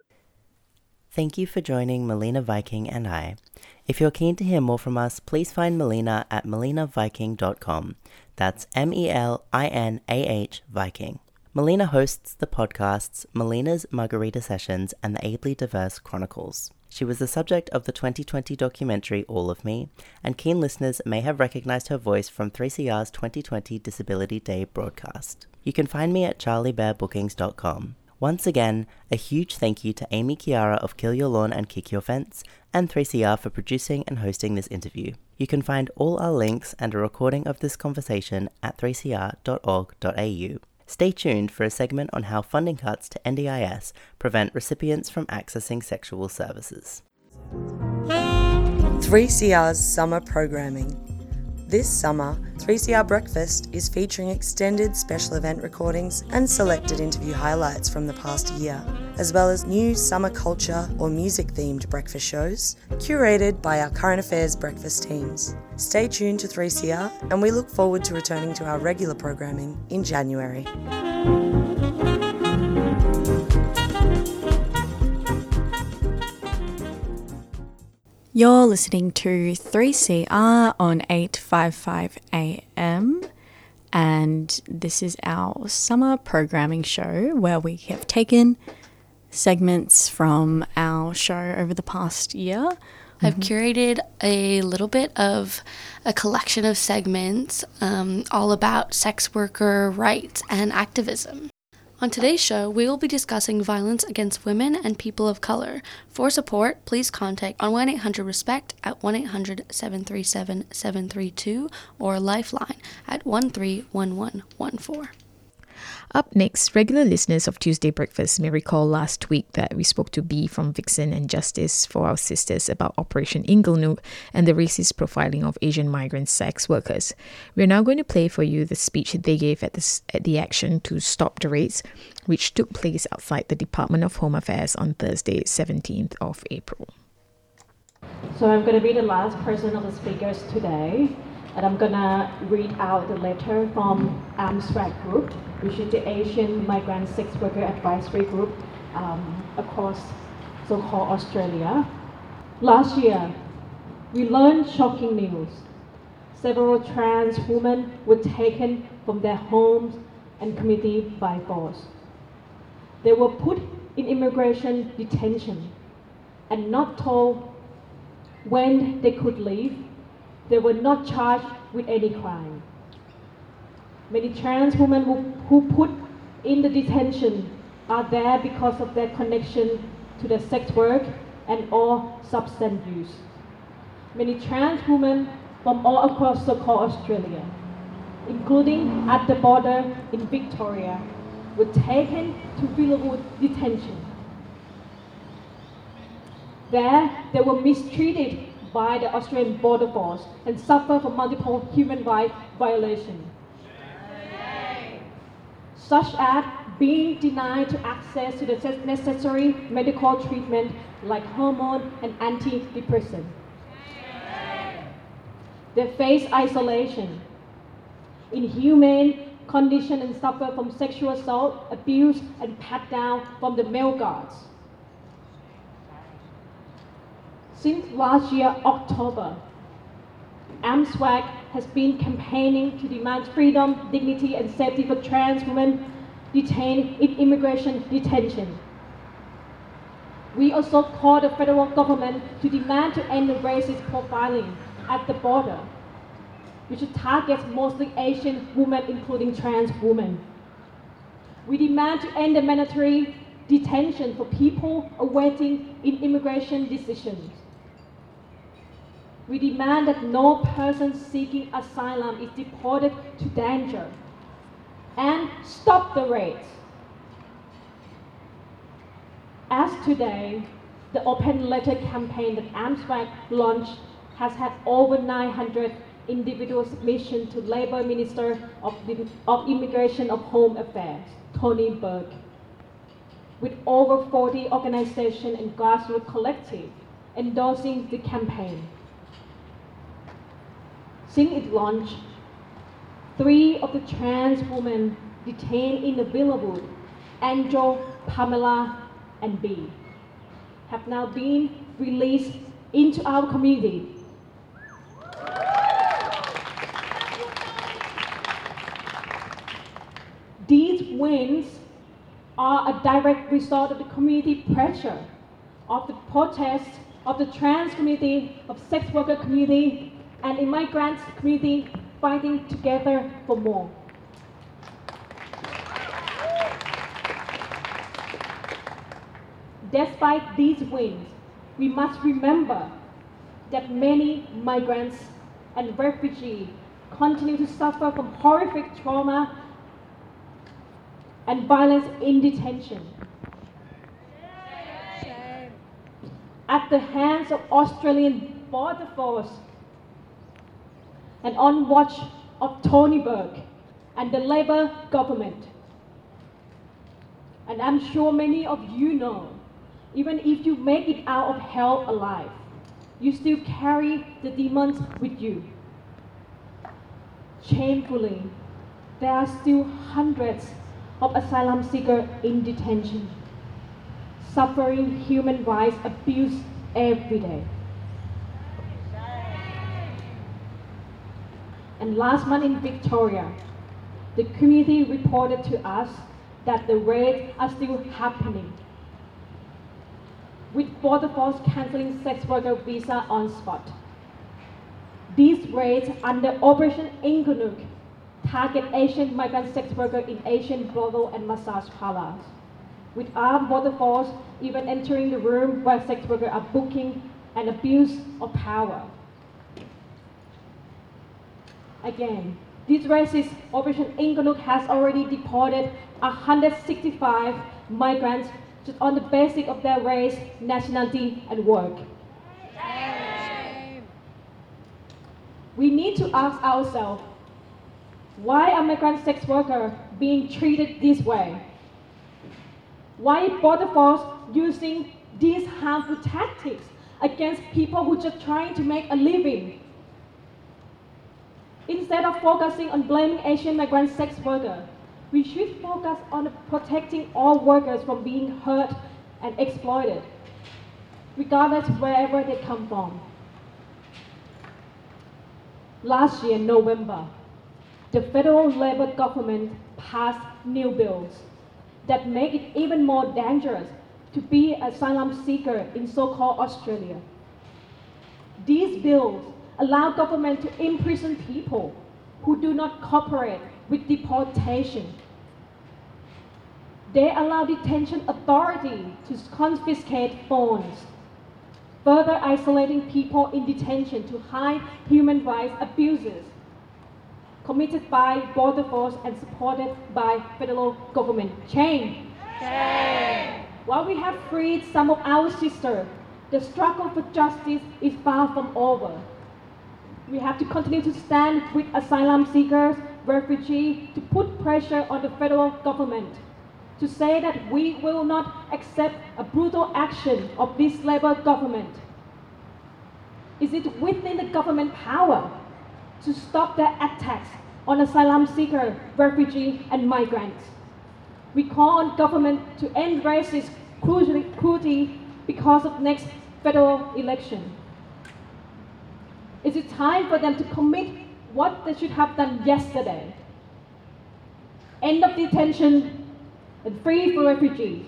Thank you for joining Melina Viking and I. If you're keen to hear more from us, please find Melina at melina viking dot com. That's M E L I N A H Viking. Melina hosts the podcasts Melina's Margarita Sessions and the Ably Diverse Chronicles. She was the subject of the twenty twenty documentary All of Me, and keen listeners may have recognized her voice from three C R's twenty twenty Disability Day broadcast. You can find me at charlie bear bookings dot com. Once again, a huge thank you to Amy Chiara of Kill Your Lawn and Kick Your Fence, and three C R for producing and hosting this interview. You can find all our links and a recording of this conversation at three c r dot org dot a u. Stay tuned for a segment on how funding cuts to N D I S prevent recipients from accessing sexual services. three C R's summer programming. This summer, three C R Breakfast is featuring extended special event recordings and selected interview highlights from the past year, as well as new summer culture or music-themed breakfast shows curated by our current affairs breakfast teams. Stay tuned to three C R, and we look forward to returning to our regular programming in January. You're listening to three C R on eight fifty-five A M, and this is our summer programming show where we have taken segments from our show over the past year. I've mm-hmm. curated a little bit of a collection of segments um, all about sex worker rights and activism. On today's show, we will be discussing violence against women and people of color. For support, please contact on one eight hundred RESPECT at one eight hundred seven three seven seven three two or Lifeline at one three one one one four. Up next, regular listeners of Tuesday Breakfast may recall last week that we spoke to Bea from Vixen and Justice for Our Sisters about Operation Inglenook and the racist profiling of Asian migrant sex workers. We're now going to play for you the speech they gave at the, at the action to stop the raids, which took place outside the Department of Home Affairs on Thursday, seventeenth of April. So I'm going to be the last person of the speakers today. And I'm gonna read out the letter from AMSWAG Group, which is the Asian Migrant Sex Worker Advisory Group um, across so-called Australia. Last year, we learned shocking news. Several trans women were taken from their homes and community by force. They were put in immigration detention and not told when they could leave. They were not charged with any crime. Many trans women who, who put in the detention are there because of their connection to the sex work and or substance use. Many trans women from all across so-called Australia, including at the border in Victoria, were taken to Villawood detention. There, they were mistreated by the Australian Border Force and suffer from multiple human rights violations, such as being denied to access to the necessary medical treatment like hormone and antidepressant. They face isolation, inhumane condition, and suffer from sexual assault, abuse, and pat down from the male guards. Since last year, October, AMSWAG has been campaigning to demand freedom, dignity, and safety for trans women detained in immigration detention. We also call the federal government to demand to end the racist profiling at the border, which targets mostly Asian women, including trans women. We demand to end the mandatory detention for people awaiting in immigration decisions. We demand that no person seeking asylum is deported to danger, and stop the raids. As today, the open letter campaign that AMSWAG launched has had over nine hundred individual submissions to Labour Minister of, of Immigration of Home Affairs, Tony Burke, with over forty organizations and grassroots collectives endorsing the campaign. Since its launch, three of the trans women detained in the Villawood, Angel, Pamela, and B, have now been released into our community. These wins are a direct result of the community pressure, of the protests of the trans community, of sex worker community, and immigrant community fighting together for more. Despite these wins, we must remember that many migrants and refugees continue to suffer from horrific trauma and violence in detention. At the hands of Australian Border Force and on watch of Tony Burke and the Labour government. And I'm sure many of you know, even if you make it out of hell alive, you still carry the demons with you. Shamefully, there are still hundreds of asylum seekers in detention, suffering human rights abuse every day. And last month in Victoria, the community reported to us that the raids are still happening, with Border Force cancelling sex worker visa on spot. These raids under Operation Inglenook target Asian migrant sex workers in Asian brothel and massage parlors, with armed Border Force even entering the room where sex workers are booking and abuse of power. Again, this racist Operation Inglenook has already deported one hundred sixty-five migrants just on the basis of their race, nationality, and work. Shame. We need to ask ourselves, why are migrant sex workers being treated this way? Why is Border Force using these harmful tactics against people who are just trying to make a living? Instead of focusing on blaming Asian migrant sex workers, we should focus on protecting all workers from being hurt and exploited, regardless wherever they come from. Last year, November, the federal Labor government passed new bills that make it even more dangerous to be an asylum seeker in so-called Australia. These bills allow government to imprison people who do not cooperate with deportation. They allow detention authority to confiscate phones, further isolating people in detention to hide human rights abuses committed by border force and supported by federal government. Change. Change. While we have freed some of our sisters, the struggle for justice is far from over. We have to continue to stand with asylum seekers, refugees, to put pressure on the federal government, to say that we will not accept a brutal action of this Labor government. Is it within the government power to stop their attacks on asylum seekers, refugees, and migrants? We call on government to end racist cruelty because of next federal election. Is it time for them to commit what they should have done yesterday? End of detention and free for refugees.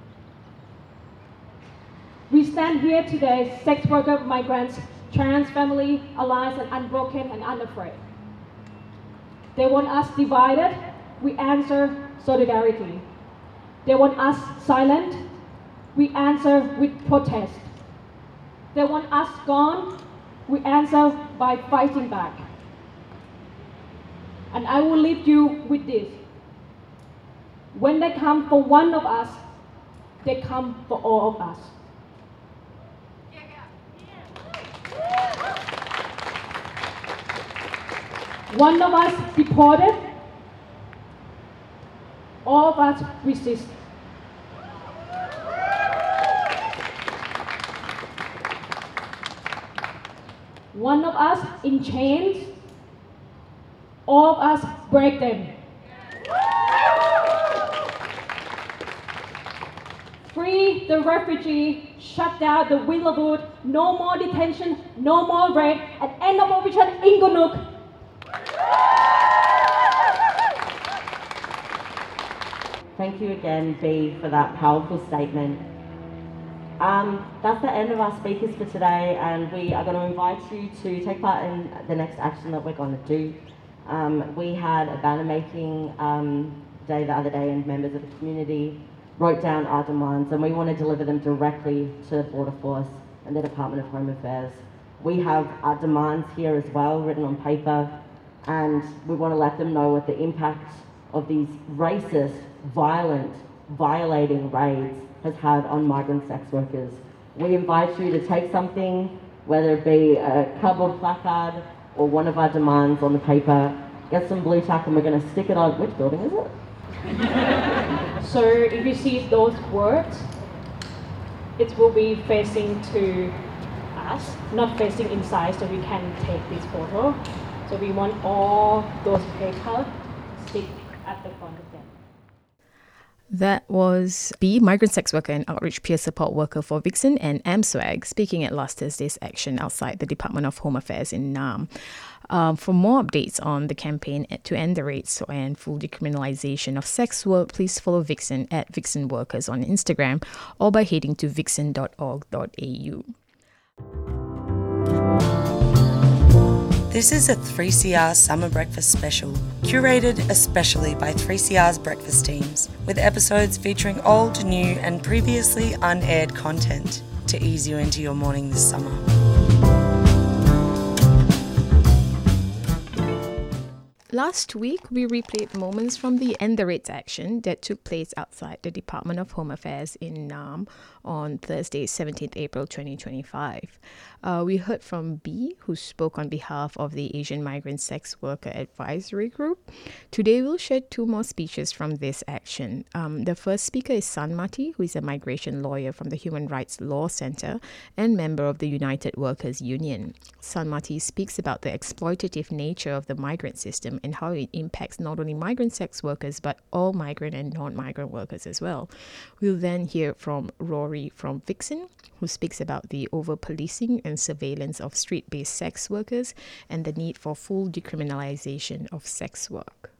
We stand here today, sex worker, migrants, trans family, allies, and unbroken and unafraid. They want us divided, we answer solidarity. They want us silent, we answer with protest. They want us gone, we answer by fighting back. And I will leave you with this. When they come for one of us, they come for all of us. One of us deported, all of us resist. One of us in chains, all of us break them. Free the refugee, shut down the Willowwood, no more detention, no more rape, and end of Operation Inglenook. Thank you again, Bea, for that powerful statement. Um, that's the end of our speakers for today, and we are going to invite you to take part in the next action that we're going to do. Um, we had a banner making um, day the other day, and members of the community wrote down our demands, and we want to deliver them directly to the Border Force and the Department of Home Affairs. We have our demands here as well, written on paper, and we want to let them know what the impact of these racist, violent, violating raids has had on migrant sex workers. We invite you to take something, whether it be a cardboard placard or one of our demands on the paper, get some blue tack, and we're going to stick it on, which building is it? So if you see those words, it will be facing to us, not facing inside, so we can take this photo. So we want all those papers stick at the front of them. That was Bea, migrant sex worker and outreach peer support worker for Vixen, and AmSwag, speaking at last Thursday's action outside the Department of Home Affairs in Naarm. Um, for more updates on the campaign to end the rates and full decriminalization of sex work, please follow Vixen at Vixen Workers on Instagram or by heading to vixen dot org dot a u. This is a three C R Summer Breakfast special, curated especially by three C R's breakfast teams, with episodes featuring old, new and previously unaired content to ease you into your morning this summer. Last week, we replayed moments from the End the Raids action that took place outside the Department of Home Affairs in Nam on Thursday, seventeenth April twenty twenty-five. Uh, we heard from B, who spoke on behalf of the Asian Migrant Sex Worker Advisory Group. Today, we'll share two more speeches from this action. Um, the first speaker is Sanmati, who is a migration lawyer from the Human Rights Law Center and member of the United Workers Union. Sanmati speaks about the exploitative nature of the migrant system and how it impacts not only migrant sex workers but all migrant and non-migrant workers as well. We'll then hear from Rory from Vixen, who speaks about the over-policing and surveillance of street-based sex workers and the need for full decriminalization of sex work.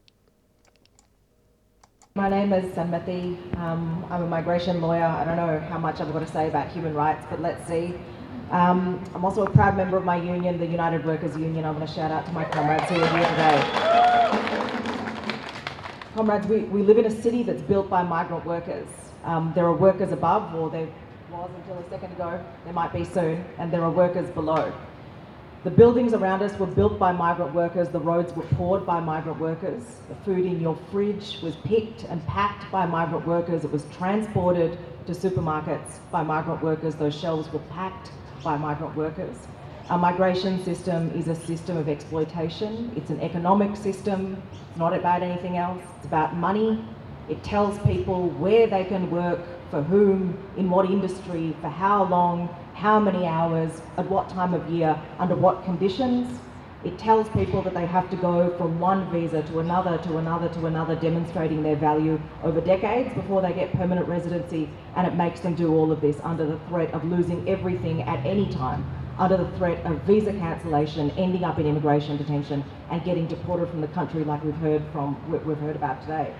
My name is Sanmati. Um, I'm a migration lawyer. I don't know how much I've got to say about human rights, but let's see. Um, I'm also a proud member of my union, the United Workers Union. I want to shout out to my comrades who are here today. Comrades, we, we live in a city that's built by migrant workers. Um, there are workers above, or there was until a second ago, there might be soon, and there are workers below. The buildings around us were built by migrant workers, the roads were poured by migrant workers, the food in your fridge was picked and packed by migrant workers, it was transported to supermarkets by migrant workers, those shelves were packed by migrant workers. Our migration system is a system of exploitation. It's an economic system. It's not about anything else. It's about money. It tells people where they can work, for whom, in what industry, for how long, how many hours, at what time of year, under what conditions. It tells people that they have to go from one visa to another, to another, to another, demonstrating their value over decades before they get permanent residency, and it makes them do all of this under the threat of losing everything at any time, under the threat of visa cancellation, ending up in immigration detention, and getting deported from the country like we've heard from, we've heard about today.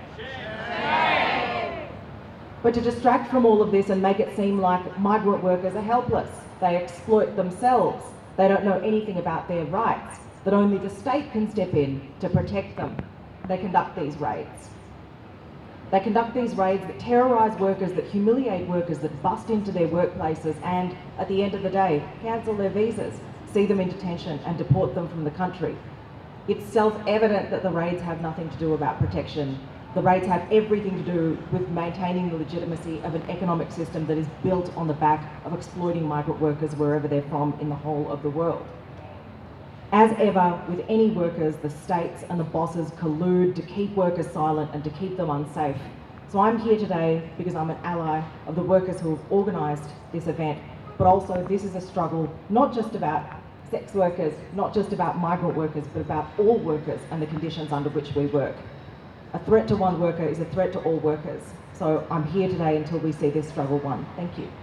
But to distract from all of this and make it seem like migrant workers are helpless, they exploit themselves, they don't know anything about their rights, that only the state can step in to protect them, they conduct these raids. They conduct these raids that terrorise workers, that humiliate workers, that bust into their workplaces and, at the end of the day, cancel their visas, see them in detention and deport them from the country. It's self-evident that the raids have nothing to do about protection. The raids have everything to do with maintaining the legitimacy of an economic system that is built on the back of exploiting migrant workers wherever they're from in the whole of the world. As ever, with any workers, the states and the bosses collude to keep workers silent and to keep them unsafe. So I'm here today because I'm an ally of the workers who have organised this event, but also this is a struggle not just about sex workers, not just about migrant workers, but about all workers and the conditions under which we work. A threat to one worker is a threat to all workers. So I'm here today until we see this struggle won. Thank you.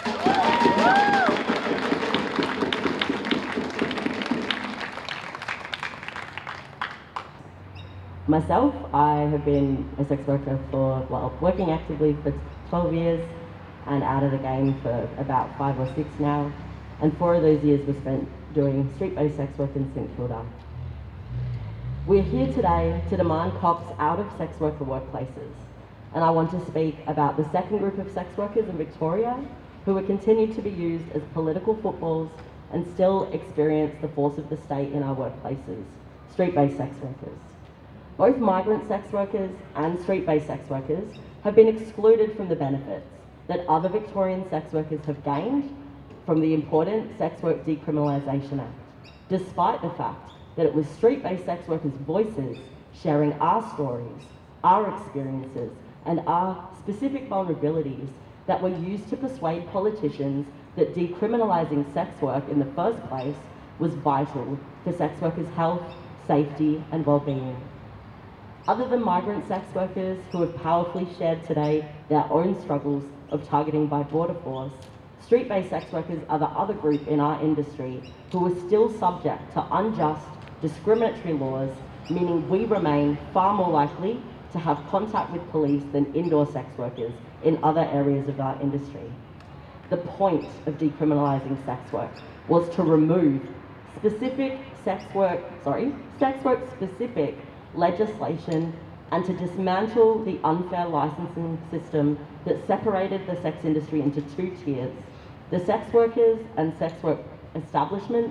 Myself, I have been a sex worker for, well, working actively for twelve years and out of the game for about five or six now. And four of those years were spent doing street-based sex work in St Kilda. We're here today to demand cops out of sex worker workplaces. And I want to speak about the second group of sex workers in Victoria who are continued to be used as political footballs and still experience the force of the state in our workplaces, street-based sex workers. Both migrant sex workers and street-based sex workers have been excluded from the benefits that other Victorian sex workers have gained from the important Sex Work Decriminalisation Act, despite the fact that it was street-based sex workers' voices sharing our stories, our experiences, and our specific vulnerabilities that were used to persuade politicians that decriminalising sex work in the first place was vital for sex workers' health, safety, and well-being. Other than migrant sex workers who have powerfully shared today their own struggles of targeting by border force, street-based sex workers are the other group in our industry who are still subject to unjust, discriminatory laws, meaning we remain far more likely to have contact with police than indoor sex workers in other areas of our industry. The point of decriminalising sex work was to remove specific sex work, sorry, sex work specific legislation and to dismantle the unfair licensing system that separated the sex industry into two tiers: the sex workers and sex work establishments who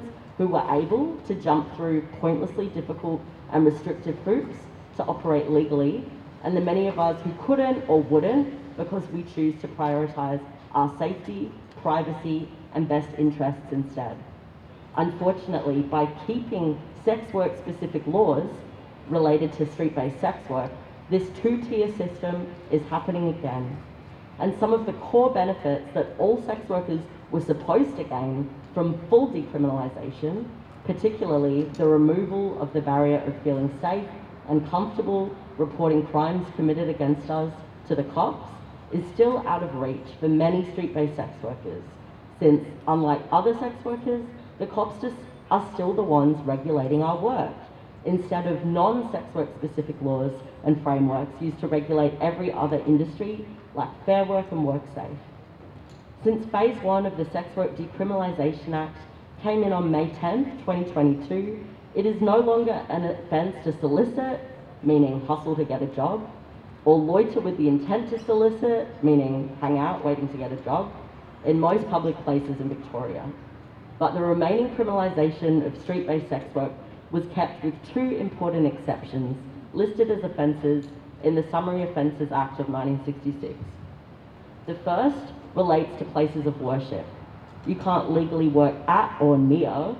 who were able to jump through pointlessly difficult and restrictive hoops to operate legally, and the many of us who couldn't or wouldn't because we choose to prioritise our safety, privacy, and best interests instead. Unfortunately, by keeping sex work specific laws related to street-based sex work, this two-tier system is happening again. And some of the core benefits that all sex workers were supposed to gain from full decriminalisation, particularly the removal of the barrier of feeling safe and comfortable reporting crimes committed against us to the cops, is still out of reach for many street-based sex workers, since, unlike other sex workers, the cops just are still the ones regulating our work, instead of non-sex work specific laws and frameworks used to regulate every other industry, like Fair Work and WorkSafe. Since phase one of the Sex Work Decriminalisation Act came in on May tenth, twenty twenty-two, it is no longer an offence to solicit, meaning hustle to get a job, or loiter with the intent to solicit, meaning hang out waiting to get a job, in most public places in Victoria. But the remaining criminalisation of street-based sex work was kept with two important exceptions listed as offences in the Summary Offences Act of nineteen sixty-six. The first relates to places of worship. You can't legally work at or near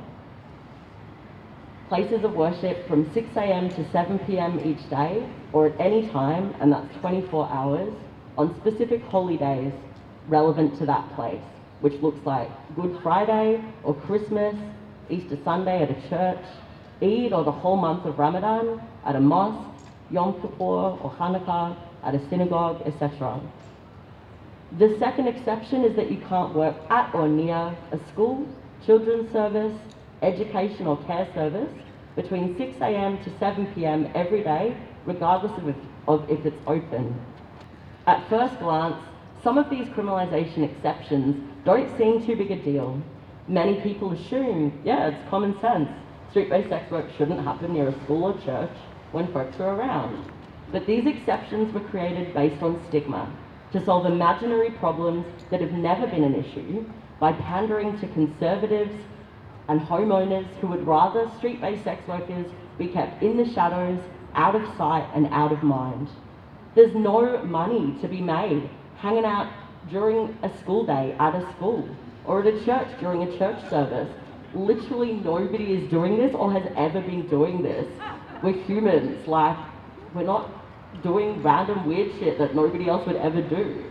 places of worship from six a m to seven p m each day, or at any time, and that's twenty-four hours, on specific holy days relevant to that place, which looks like Good Friday or Christmas, Easter Sunday at a church, Eid or the whole month of Ramadan at a mosque, Yom Kippur or Hanukkah at a synagogue, et cetera. The second exception is that you can't work at or near a school, children's service, education or care service between six a m to seven p m every day, regardless of if, of if it's open. At first glance, some of these criminalisation exceptions don't seem too big a deal. Many people assume, yeah, it's common sense. Street-based sex work shouldn't happen near a school or church when folks are around. But these exceptions were created based on stigma, to solve imaginary problems that have never been an issue by pandering to conservatives and homeowners who would rather street-based sex workers be kept in the shadows, out of sight and out of mind. There's no money to be made hanging out during a school day at a school or at a church during a church service. Literally nobody is doing this or has ever been doing this. We're humans, like, we're not doing random weird shit that nobody else would ever do.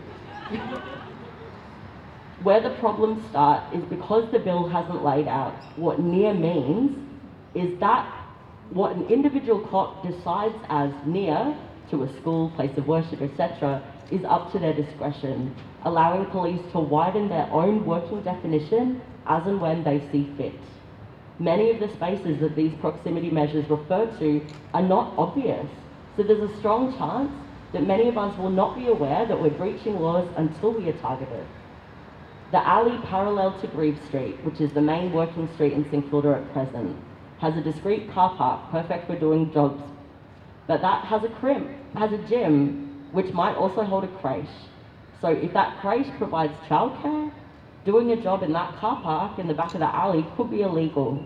Where the problems start is because the bill hasn't laid out what near means, is that what an individual cop decides as near to a school, place of worship, et cetera, is up to their discretion, allowing police to widen their own working definition as and when they see fit. Many of the spaces that these proximity measures refer to are not obvious, so there's a strong chance that many of us will not be aware that we're breaching laws until we are targeted. The alley parallel to Grieve Street, which is the main working street in St Kilda at present, has a discrete car park perfect for doing jobs, but that has a crimp, has a gym, which might also hold a creche. So if that creche provides childcare, doing a job in that car park in the back of the alley could be illegal.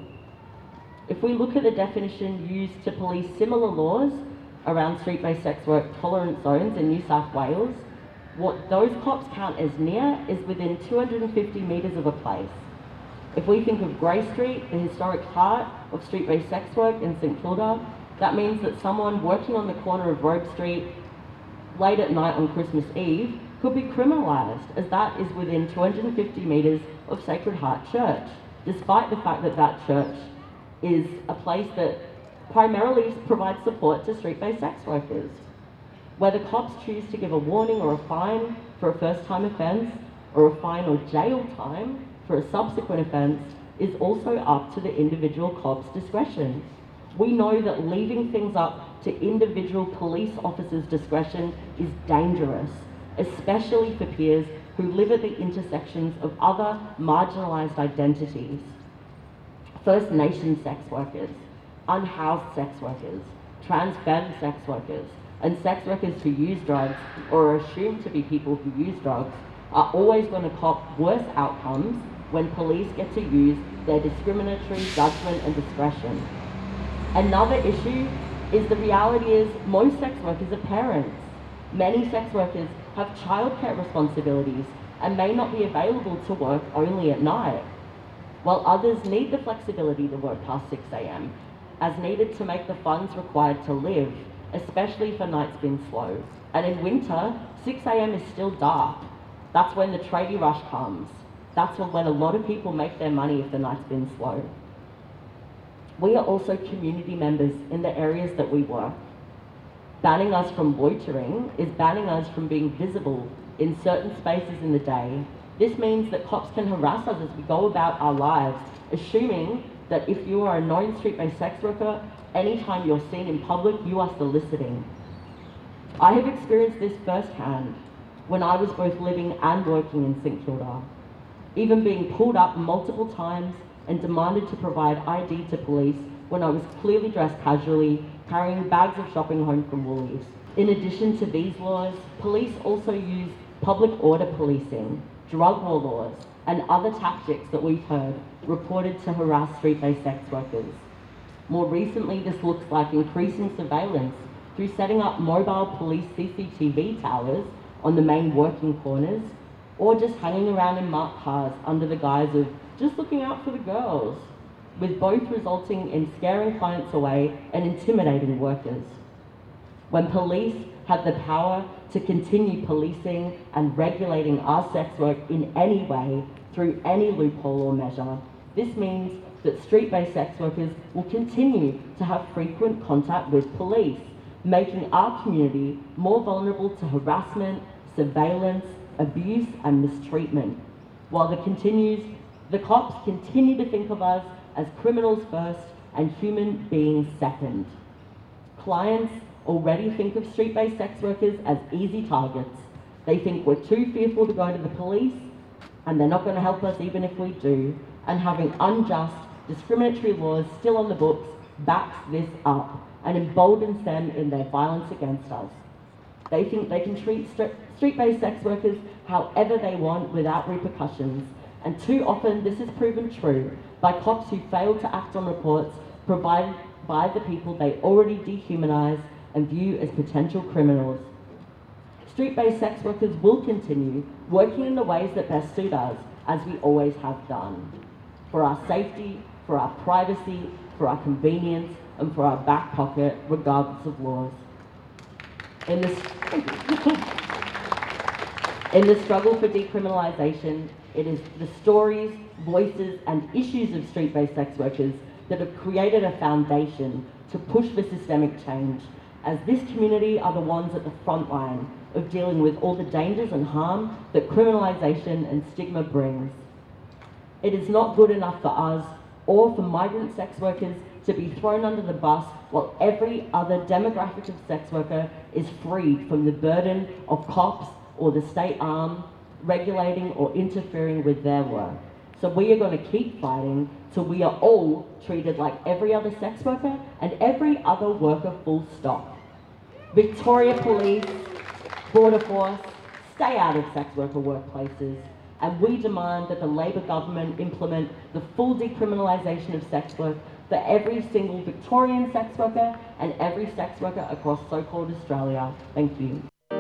If we look at the definition used to police similar laws around street-based sex work tolerance zones in New South Wales, what those cops count as near is within two hundred fifty metres of a place. If we think of Grey Street, the historic heart of street-based sex work in St Kilda, that means that someone working on the corner of Robe Street late at night on Christmas Eve could be criminalised, as that is within two hundred fifty metres of Sacred Heart Church, despite the fact that that church is a place that primarily provides support to street-based sex workers. Whether cops choose to give a warning or a fine for a first-time offence, or a fine or jail time for a subsequent offence, is also up to the individual cop's discretion. We know that leaving things up to individual police officers' discretion is dangerous, especially for peers who live at the intersections of other marginalised identities. First Nation sex workers, unhoused sex workers, trans femme sex workers, and sex workers who use drugs or are assumed to be people who use drugs are always going to cop worse outcomes when police get to use their discriminatory judgment and discretion. Another issue is the reality is most sex workers are parents. Many sex workers have childcare responsibilities and may not be available to work only at night, while others need the flexibility to work past six a.m. as needed to make the funds required to live, especially for nights being slow. And in winter, six a.m. is still dark. That's when the tradie rush comes. That's when a lot of people make their money if the night's been slow. We are also community members in the areas that we work. Banning us from loitering is banning us from being visible in certain spaces in the day. This means that cops can harass us as we go about our lives, assuming that if you are a known street-based sex worker, anytime you're seen in public, you are soliciting. I have experienced this firsthand when I was both living and working in St Kilda, even being pulled up multiple times and demanded to provide I D to police when I was clearly dressed casually, carrying bags of shopping home from Woolies. In addition to these laws, police also use public order policing, drug war laws, and other tactics that we've heard reported to harass street-based sex workers. More recently, this looks like increasing surveillance through setting up mobile police C C T V towers on the main working corners, or just hanging around in marked cars under the guise of just looking out for the girls, with both resulting in scaring clients away and intimidating workers. When police have the power to continue policing and regulating our sex work in any way, through any loophole or measure, this means that street-based sex workers will continue to have frequent contact with police, making our community more vulnerable to harassment, surveillance, abuse and mistreatment, while the continues, the cops continue to think of us as criminals first and human beings second. Clients already think of street-based sex workers as easy targets. They think we're too fearful to go to the police and they're not going to help us even if we do, and having unjust, discriminatory laws still on the books backs this up and emboldens them in their violence against us. They think they can treat st- street-based sex workers however they want without repercussions, and too often this is proven true by cops who fail to act on reports provided by the people they already dehumanize and view as potential criminals. Street-based sex workers will continue working in the ways that best suit us, as we always have done, for our safety, for our privacy, for our convenience, and for our back pocket, regardless of laws. In this, in the struggle for decriminalisation, it is the stories, voices, and issues of street-based sex workers that have created a foundation to push for systemic change, as this community are the ones at the front line of dealing with all the dangers and harm that criminalisation and stigma brings. It is not good enough for us or for migrant sex workers to be thrown under the bus while every other demographic of sex worker is freed from the burden of cops or the state arm regulating or interfering with their work. So we are going to keep fighting till we are all treated like every other sex worker and every other worker, full stop. Victoria Police, Border Force, stay out of sex worker workplaces, and we demand that the Labor government implement the full decriminalisation of sex work for every single Victorian sex worker and every sex worker across so-called Australia. Thank you.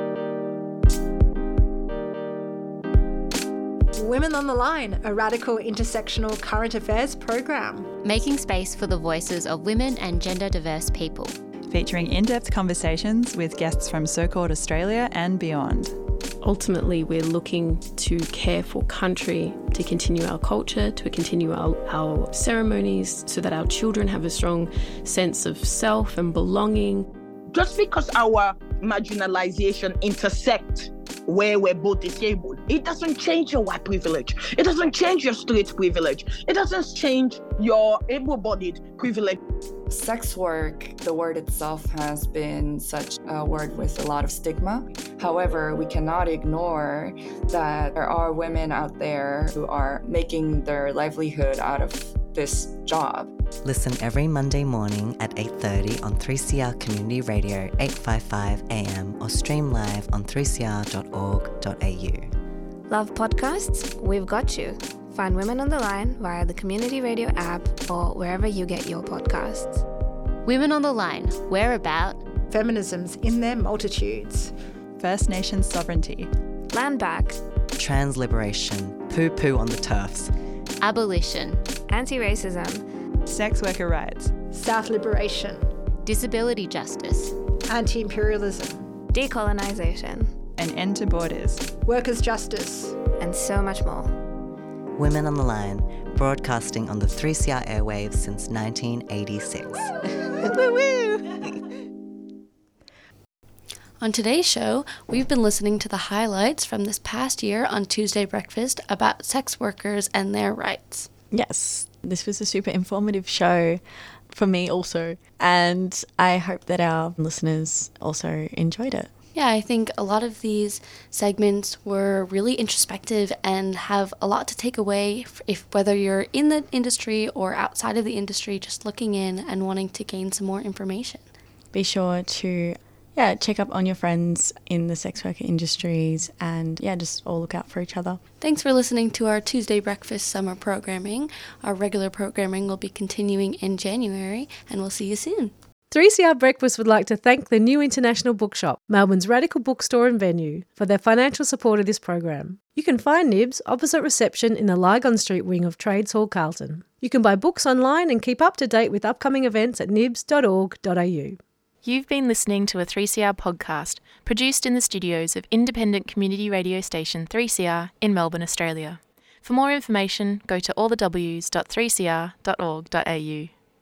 Women on the Line, a radical intersectional current affairs program. Making space for the voices of women and gender diverse people. Featuring in-depth conversations with guests from so-called Australia and beyond. Ultimately, we're looking to care for country, to continue our culture, to continue our, our ceremonies, so that our children have a strong sense of self and belonging. Just because our marginalization intersect where we're both disabled, it doesn't change your white privilege. It doesn't change your straight privilege. It doesn't change your able-bodied privilege. Sex work, the word itself has been such a word with a lot of stigma. However, we cannot ignore that there are women out there who are making their livelihood out of this job. Listen every Monday morning at eight thirty on three C R Community Radio eight fifty-five A M or stream live on three c r dot org dot a u. Love podcasts? We've got you. Find Women on the Line via the Community Radio app or wherever you get your podcasts. Women on the Line, we're about feminisms in their multitudes, First Nations sovereignty, land back, trans liberation, poo poo on the turfs, abolition, anti-racism, sex worker rights, South liberation, disability justice, anti-imperialism, decolonisation, an end to borders, workers' justice, and so much more. Women on the Line, broadcasting on the three C R airwaves since nineteen eighty-six. On today's show, we've been listening to the highlights from this past year on Tuesday Breakfast about sex workers and their rights. Yes, this was a super informative show for me also, and I hope that our listeners also enjoyed it. Yeah, I think a lot of these segments were really introspective and have a lot to take away if whether you're in the industry or outside of the industry, just looking in and wanting to gain some more information. Be sure to yeah, check up on your friends in the sex worker industries and yeah, just all look out for each other. Thanks for listening to our Tuesday Breakfast summer programming. Our regular programming will be continuing in January, and we'll see you soon. three C R Breakfast would like to thank the New International Bookshop, Melbourne's radical bookstore and venue, for their financial support of this program. You can find Nibs opposite reception in the Lygon Street wing of Trades Hall, Carlton. You can buy books online and keep up to date with upcoming events at nibs dot org dot a u. You've been listening to a three C R podcast produced in the studios of independent community radio station three C R in Melbourne, Australia. For more information, go to all the w s dot three c r dot org dot a u.